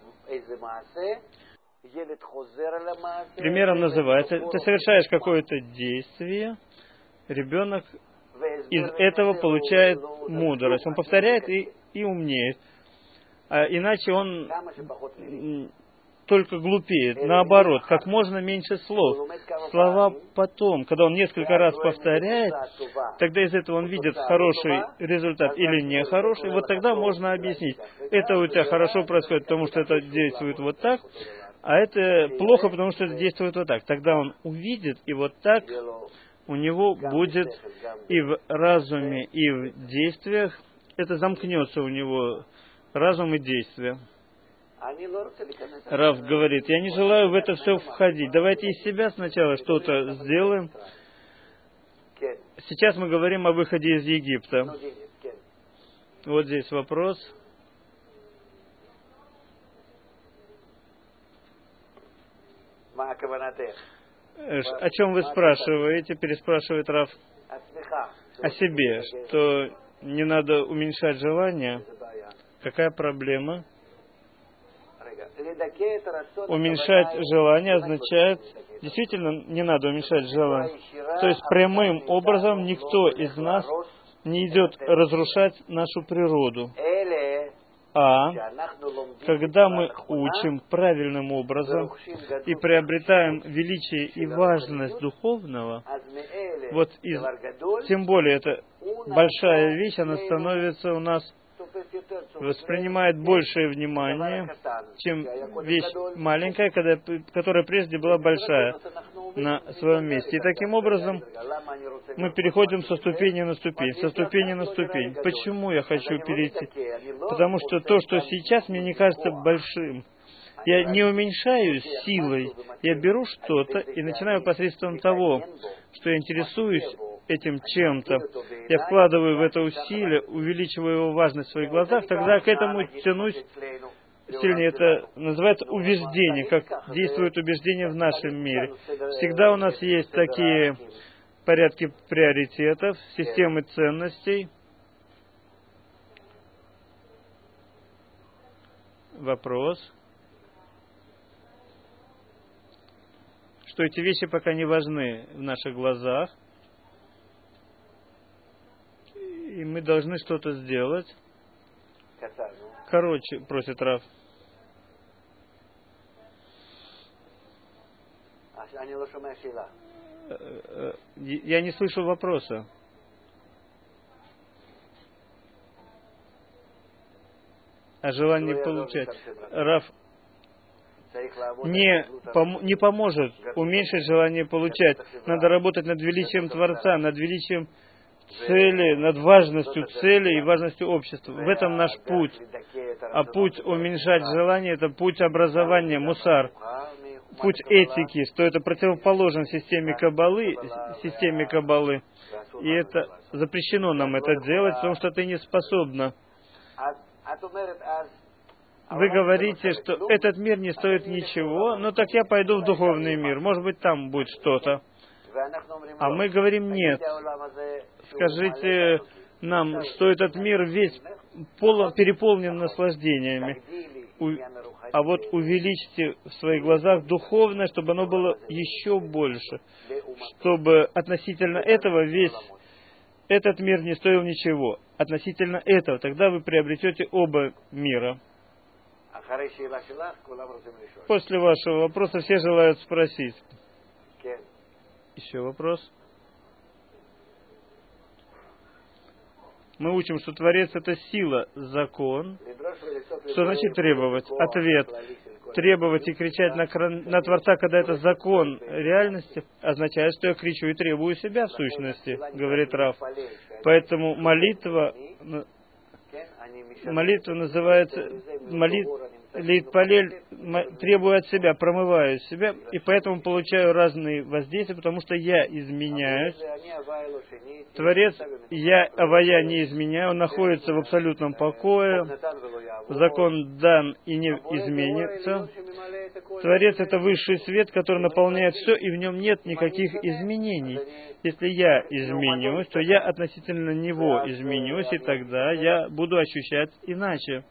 ты совершаешь какое-то действие, ребенок из этого получает мудрость. Он повторяет и умнеет. А иначе он только глупеет. Наоборот, как можно меньше слов. Слова потом, когда он несколько раз повторяет, тогда из этого он видит хороший результат или нехороший, вот тогда можно объяснить. Это у тебя хорошо происходит, потому что это действует вот так, а это плохо, потому что это действует вот так. Тогда он увидит, и вот так у него будет и в разуме, и в действиях, это замкнется у него, разум и действие. Рав говорит, я не желаю в это все входить. Давайте из себя сначала что-то сделаем. Сейчас мы говорим о выходе из Египта. Вот здесь вопрос. О чем вы спрашиваете? Переспрашивает Рав. О себе, что не надо уменьшать желание. Какая проблема? Уменьшать желание означает, действительно, не надо уменьшать желание. То есть прямым образом никто из нас не идет разрушать нашу природу. А когда мы учим правильным образом и приобретаем величие и важность духовного, вот тем более это большая вещь, она становится у нас, воспринимает большее внимание, чем вещь маленькая, которая прежде была большая на своем месте. И таким образом мы переходим со ступени на ступень, со ступени на ступень. Почему я хочу перейти? Потому что то, что сейчас, мне не кажется большим. Я не уменьшаю силой, я беру что-то и начинаю посредством того, что я интересуюсь этим чем-то, я вкладываю в это усилие, увеличиваю его важность в своих глазах, тогда к этому тянусь сильнее. Это называется убеждение, как действует убеждение в нашем мире. Всегда у нас есть такие порядки приоритетов, системы ценностей. Вопрос. Что эти вещи пока не важны в наших глазах, и мы должны что-то сделать. Короче, просит Рав. Я не слышу вопроса. О желании получать. Рав не поможет уменьшить желание получать. Надо работать над величием Творца, над величием цели, над важностью цели и важностью общества. В этом наш путь. А путь уменьшать желание — это путь образования, мусар. Путь этики, что это противоположно системе Каббалы. И это запрещено нам это делать, потому что ты не способна. Вы говорите, что этот мир не стоит ничего, но так я пойду в духовный мир, может быть, там будет что-то. А мы говорим нет. Скажите нам, что этот мир весь переполнен наслаждениями. А вот увеличьте в своих глазах духовное, чтобы оно было еще больше. Чтобы относительно этого весь этот мир не стоил ничего. Относительно этого, тогда вы приобретете оба мира. После вашего вопроса все желают спросить. Еще вопрос? Мы учим, что Творец — это сила, закон. Что значит требовать? Ответ. Требовать и кричать на Творца, когда это закон реальности, означает, что я кричу и требую себя в сущности, говорит Рав. Поэтому молитва называется Лейтпалель, требую от себя, промываю себя, и поэтому получаю разные воздействия, потому что я изменяюсь. Творец, я Авая не изменяю, он находится в абсолютном покое, закон дан и не изменится. Творец — это высший свет, который наполняет все, и в нем нет никаких изменений. Если я изменюсь, то я относительно него изменюсь, и тогда я буду ощущать иначе.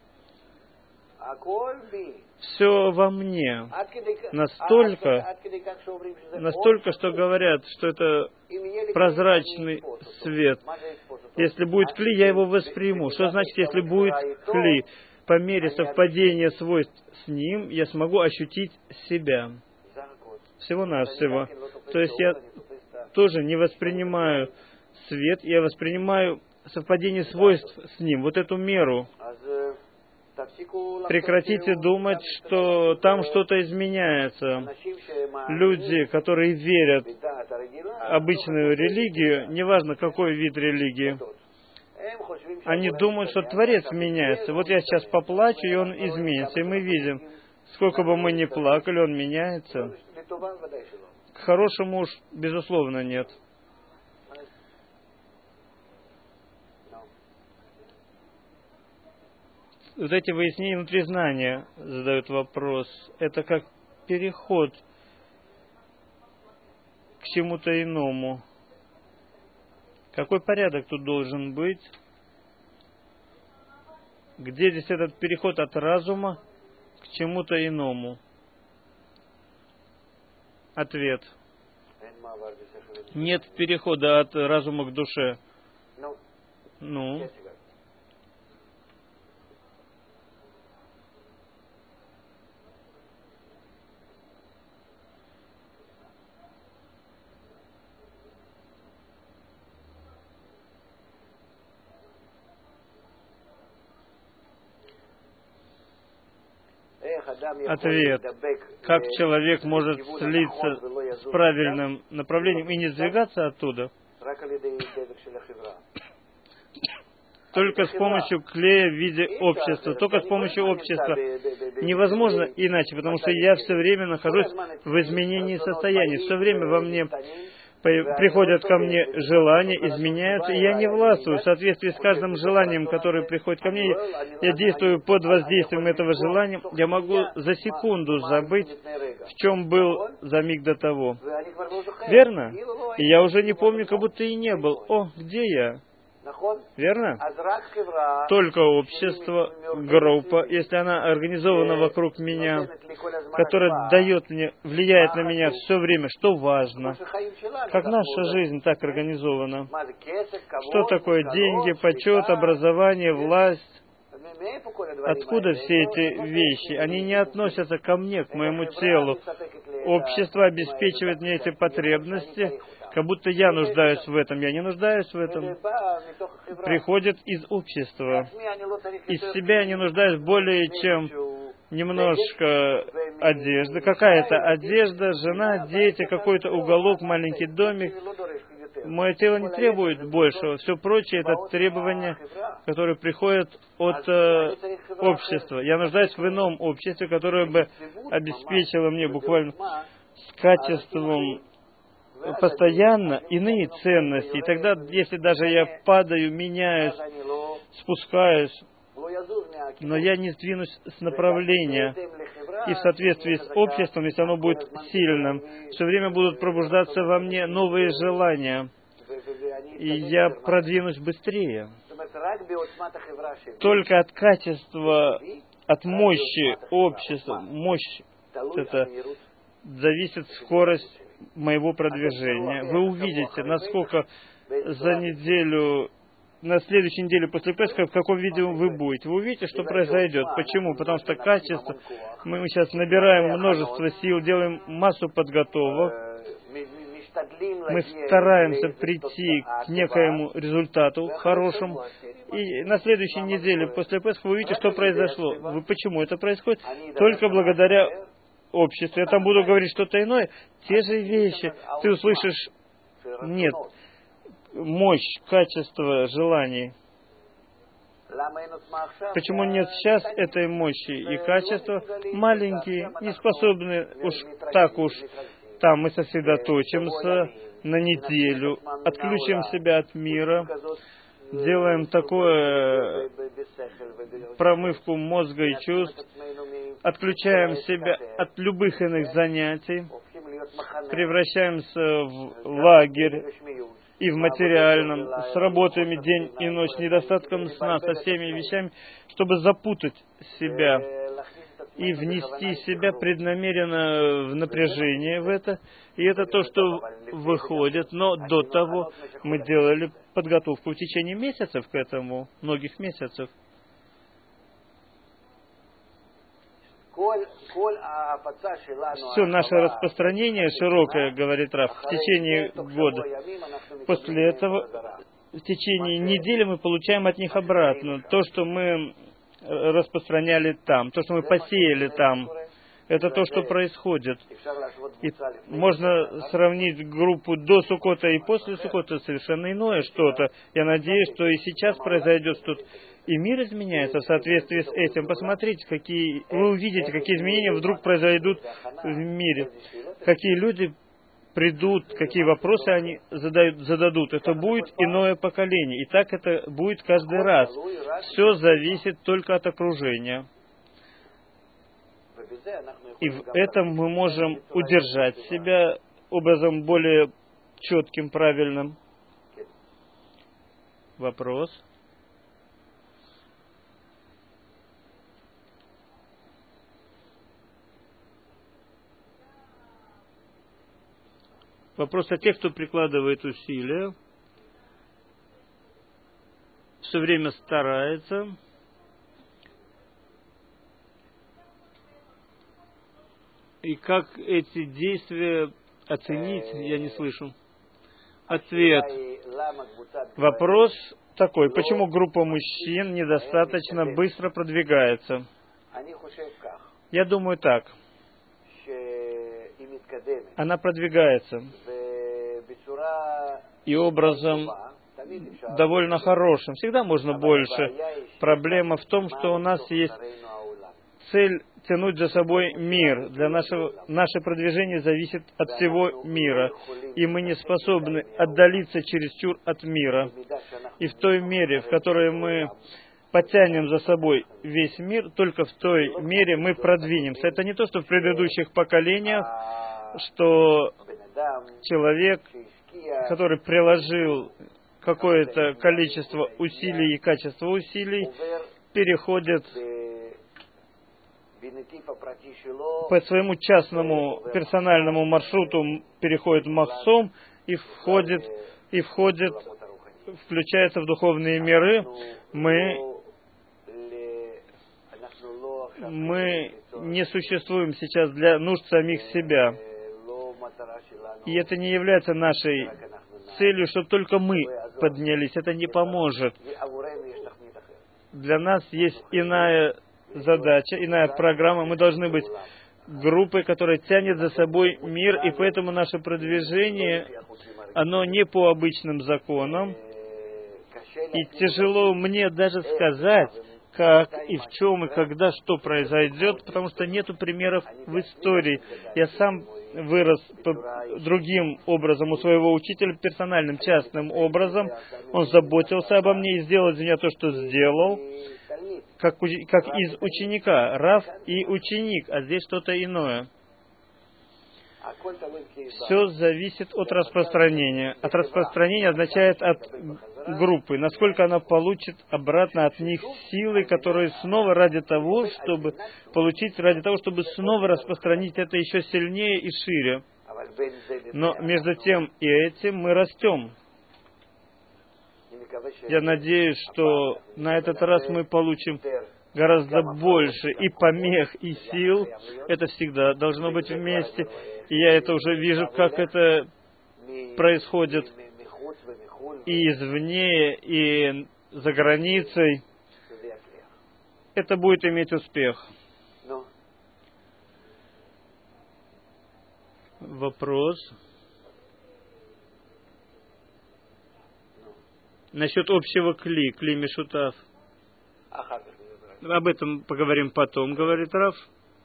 Все во мне. Настолько, что говорят, что это прозрачный свет. Если будет кли, я его восприму. Что значит, если будет кли? По мере совпадения свойств с ним, я смогу ощутить себя. Всего-навсего. То есть я тоже не воспринимаю свет, я воспринимаю совпадение свойств с ним, вот эту меру. Прекратите думать, что там что-то изменяется. Люди, которые верят в обычную религию, неважно какой вид религии, они думают, что Творец меняется. Вот я сейчас поплачу, и он изменится. И мы видим, сколько бы мы ни плакали, он меняется. К хорошему уж, безусловно, нет. Вот эти выяснения внутри знания задают вопрос. Это как переход к чему-то иному. Какой порядок тут должен быть? Где здесь этот переход от разума к чему-то иному? Ответ. Нет перехода от разума к душе. Ну? Ответ. Как человек может слиться с правильным направлением и не сдвигаться оттуда? Только с помощью клея в виде общества. Только с помощью общества. Невозможно иначе, потому что я все время нахожусь в изменении состояния. Все время во мне приходят ко мне желания, изменяются, и я не властвую. В соответствии с каждым желанием, которое приходит ко мне, я действую под воздействием этого желания. Я могу за секунду забыть, в чем был за миг до того. Верно? И я уже не помню, как будто и не был. О, где я? Верно? Только общество, группа, если она организована вокруг меня, которая дает мне, влияет на меня все время, что важно. Как наша жизнь так организована. Что такое деньги, почет, образование, власть? Откуда все эти вещи? Они не относятся ко мне, к моему телу. Общество обеспечивает мне эти потребности, как будто я нуждаюсь в этом. Я не нуждаюсь в этом. Приходит из общества. Из себя я не нуждаюсь более чем немножко одежды. Какая-то одежда, жена, дети, какой-то уголок, маленький домик. Мое тело не требует большего. Все прочее — это требования, которые приходят от общества. Я нуждаюсь в ином обществе, которое бы обеспечило мне буквально с качеством постоянно иные ценности. И тогда, если даже я падаю, меняюсь, спускаюсь, но я не сдвинусь с направления. И в соответствии с обществом, если оно будет сильным, все время будут пробуждаться во мне новые желания, и я продвинусь быстрее. Только от качества, от мощи общества, мощь, это зависит скорость моего продвижения. Вы увидите, насколько за неделю, на следующей неделе после Песха, в каком виде вы будете. Вы увидите, что произойдет. Почему? Потому что качество, мы сейчас набираем множество сил, делаем массу подготовок, мы стараемся прийти к некоему результату хорошему, и на следующей неделе после Песха вы увидите, что произошло. Почему это происходит? Только благодаря обществу. Я там буду говорить что-то иное, те же вещи. Ты услышишь, нет, мощь, качество желаний. Почему нет сейчас этой мощи и качества? Маленькие, не способны уж так уж. Там мы сосредоточимся на неделю, отключим себя от мира, делаем такую промывку мозга и чувств, отключаем себя от любых иных занятий, превращаемся в лагерь и в материальном, с работами день и ночь, недостатком сна, со всеми вещами, чтобы запутать себя и внести себя преднамеренно в напряжение в это. И это то, что выходит. Но до того мы делали подготовку в течение месяцев к этому, многих месяцев. Все наше распространение широкое, говорит Рав, в течение года. После этого, в течение недели мы получаем от них обратно то, что мы распространяли там, то, что мы посеяли там. Это то, что происходит. И можно сравнить группу до Суккота и после Суккота, совершенно иное что-то. Я надеюсь, что и сейчас произойдет что-то. И мир изменяется в соответствии с этим. Посмотрите, вы увидите, какие изменения вдруг произойдут в мире. Какие люди придут, какие вопросы они зададут. Это будет иное поколение. И так это будет каждый раз. Все зависит только от окружения. И в этом мы можем удержать себя образом более четким, правильным. Вопрос. Вопрос о тех, кто прикладывает усилия, все время старается, и как эти действия оценить, я не слышу. Ответ. Вопрос такой: почему группа мужчин недостаточно быстро продвигается? Я думаю так. Она продвигается. И образом довольно хорошим. Всегда можно больше. Проблема в том, что у нас есть цель тянуть за собой мир. Наше продвижение зависит от всего мира. И мы не способны отдалиться чересчур от мира. И в той мере, в которой мы потянем за собой весь мир, только в той мере мы продвинемся. Это не то, что в предыдущих поколениях, что человек, который приложил какое-то количество усилий и качество усилий, переходит по своему частному персональному маршруту, переходит в Махсом и включается в духовные миры. Мы Мы не существуем сейчас для нужд самих себя. И это не является нашей целью, чтобы только мы поднялись. Это не поможет. Для нас есть иная задача, иная программа. Мы должны быть группой, которая тянет за собой мир, и поэтому наше продвижение, оно не по обычным законам. И тяжело мне даже сказать, как и в чем, и когда, что произойдет, потому что нету примеров в истории. Я сам вырос другим образом у своего учителя, персональным, частным образом. Он заботился обо мне и сделал для меня то, что сделал, как из ученика. Рав и ученик, а здесь что-то иное. Все зависит от распространения. От распространения означает от группы, насколько она получит обратно от них силы, которые снова ради того, чтобы получить, ради того, чтобы снова распространить это еще сильнее и шире. Но между тем и этим мы растем. Я надеюсь, что на этот раз мы получим гораздо больше и помех, и сил. Это всегда должно быть вместе. И я это уже вижу, как это происходит и извне, и за границей. Это будет иметь успех. Вопрос. Насчет общего кли Мишутав. Об этом поговорим потом, говорит Рав.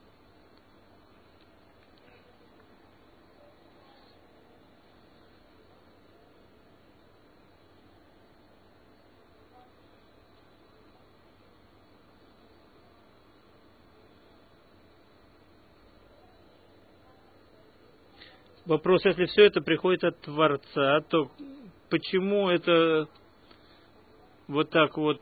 Вопрос, если все это приходит от Творца, то почему это вот так вот?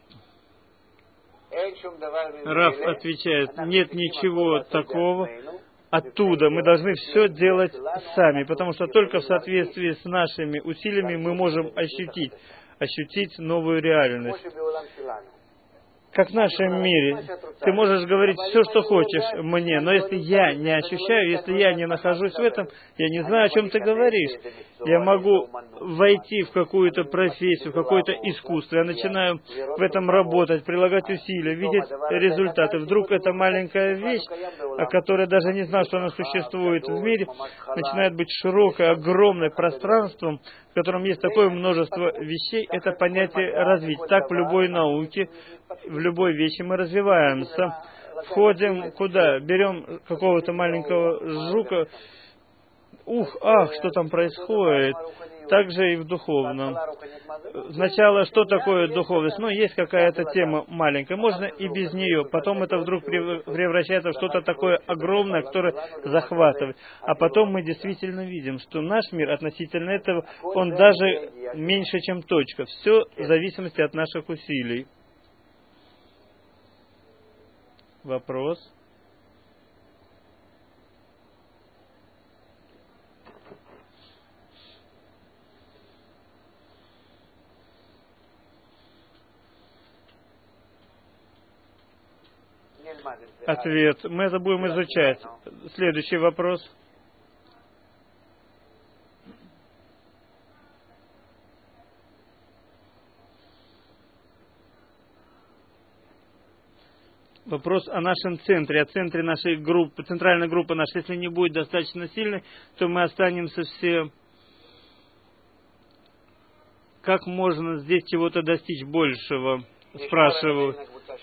Рав отвечает, нет ничего такого оттуда. Мы должны все делать сами, потому что только в соответствии с нашими усилиями мы можем ощутить новую реальность. Как в нашем мире. Ты можешь говорить все, что хочешь мне, но если я не ощущаю, если я не нахожусь в этом, я не знаю, о чем ты говоришь. Я могу войти в какую-то профессию, в какое-то искусство. Я начинаю в этом работать, прилагать усилия, видеть результаты. Вдруг эта маленькая вещь, о которой даже не знал, что она существует в мире, начинает быть широкой, огромной пространством, в котором есть такое множество вещей. Это понятие развить. Так в любой науке, в любой вещи мы развиваемся. Входим куда? Берем какого-то маленького жука. Что там происходит? Так же и в духовном. Сначала, что такое духовность? Есть какая-то тема маленькая, можно и без нее. Потом это вдруг превращается в что-то такое огромное, которое захватывает. А потом мы действительно видим, что наш мир относительно этого, он даже меньше, чем точка. Все в зависимости от наших усилий. Вопрос. Ответ. Мы это будем изучать. Следующий вопрос. Вопрос о нашем центре, о центре нашей группы, центральной группы нашей. Если не будет достаточно сильной, то мы останемся все. Как можно здесь чего-то достичь большего? Спрашиваю.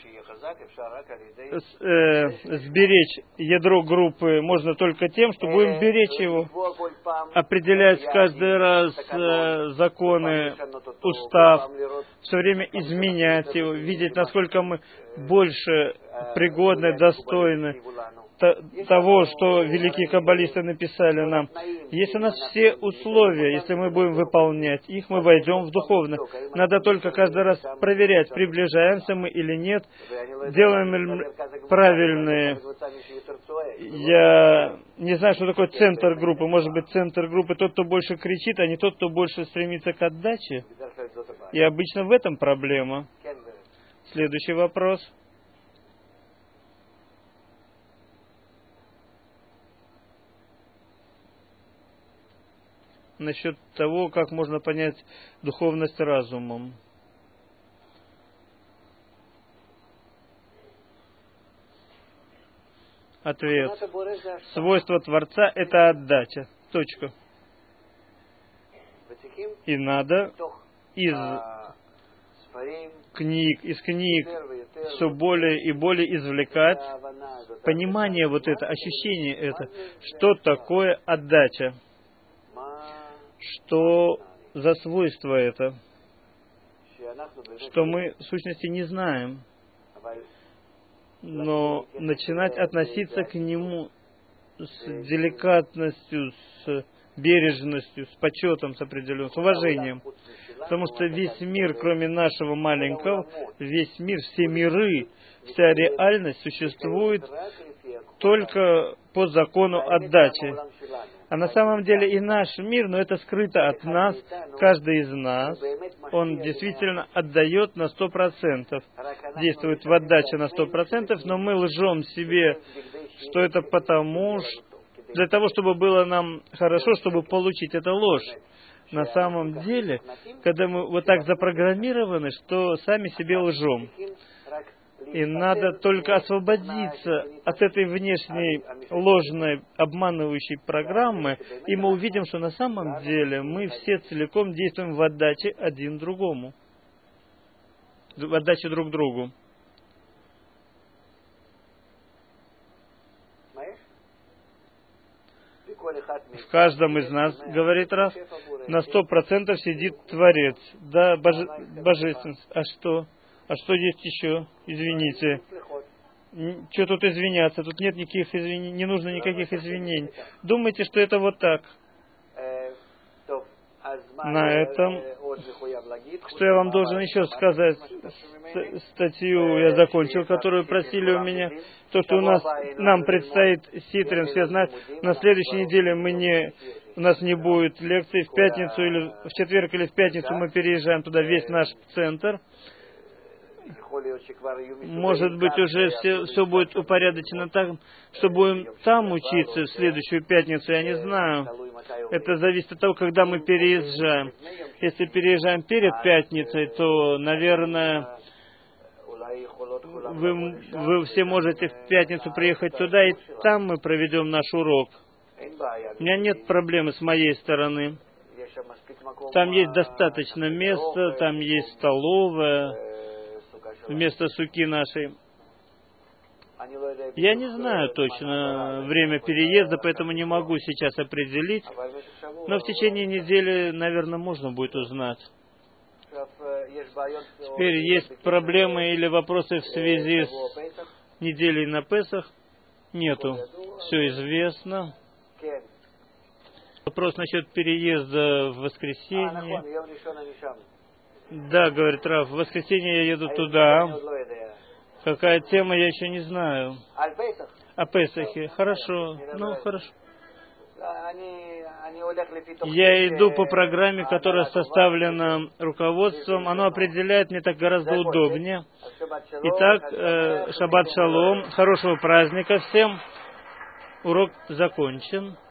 Сберечь ядро группы можно только тем, что будем беречь его, определять каждый раз законы, устав, все время изменять его, видеть, насколько мы больше пригодны, достойны того, что великие каббалисты написали нам. Если у нас все условия, если мы будем выполнять их, мы войдем в духовное. Надо только каждый раз проверять, приближаемся мы или нет, делаем ли правильные. Я не знаю, что такое центр группы. Может быть, центр группы тот, кто больше кричит, а не тот, кто больше стремится к отдаче. И обычно в этом проблема. Следующий вопрос. насчет того, как можно понять духовность разумом. Ответ. Свойство Творца — это отдача. Точка. И надо из книг все более и более извлекать понимание вот это, ощущение это, что такое отдача, что за свойство это, что мы в сущности не знаем, но начинать относиться к нему с деликатностью, с бережностью, с почетом, с определенным, с уважением. Потому что весь мир, кроме нашего маленького, весь мир, все миры, вся реальность существует только по закону отдачи. А на самом деле и наш мир, но это скрыто от нас, каждый из нас, он действительно отдает на 100%, действует в отдаче на 100%, но мы лжем себе, что это потому, для того, чтобы было нам хорошо, чтобы получить эту ложь. На самом деле, когда мы вот так запрограммированы, что сами себе лжем. И надо только освободиться от этой внешней ложной, обманывающей программы, и мы увидим, что на самом деле мы все целиком действуем в отдаче один другому. В отдаче друг другу. В каждом из нас, говорит Рав, на 100% сидит Творец. Да, божественность. А что? А что есть еще? Извините. Что тут извиняться? Тут нет никаких извинений, не нужно никаких извинений. Думайте, что это вот так. На этом, что я вам должен еще сказать, статью я закончил, которую просили у меня. То, что нам предстоит Ситрин, все знают, на следующей неделе у нас не будет лекций, в пятницу или в четверг или в пятницу мы переезжаем туда, весь наш центр. Может быть, уже все будет упорядочено так, что будем там учиться в следующую пятницу, я не знаю. Это зависит от того, когда мы переезжаем. Если переезжаем перед пятницей, то, наверное, вы все можете в пятницу приехать туда, и там мы проведем наш урок. У меня нет проблемы с моей стороны. Там есть достаточно места, там есть столовая, вместо суки нашей. Я не знаю точно время переезда, поэтому не могу сейчас определить. Но в течение недели, наверное, можно будет узнать. Теперь есть проблемы или вопросы в связи с неделей на Песах? Нету. Все известно. Вопрос насчет переезда в воскресенье. Да, говорит Рав, в воскресенье я еду туда. Какая тема, я еще не знаю. О Песахе. Хорошо. Ну, хорошо. Я иду по программе, которая составлена руководством. Оно определяет мне так гораздо удобнее. Итак, шаббат шалом. Хорошего праздника всем. Урок закончен.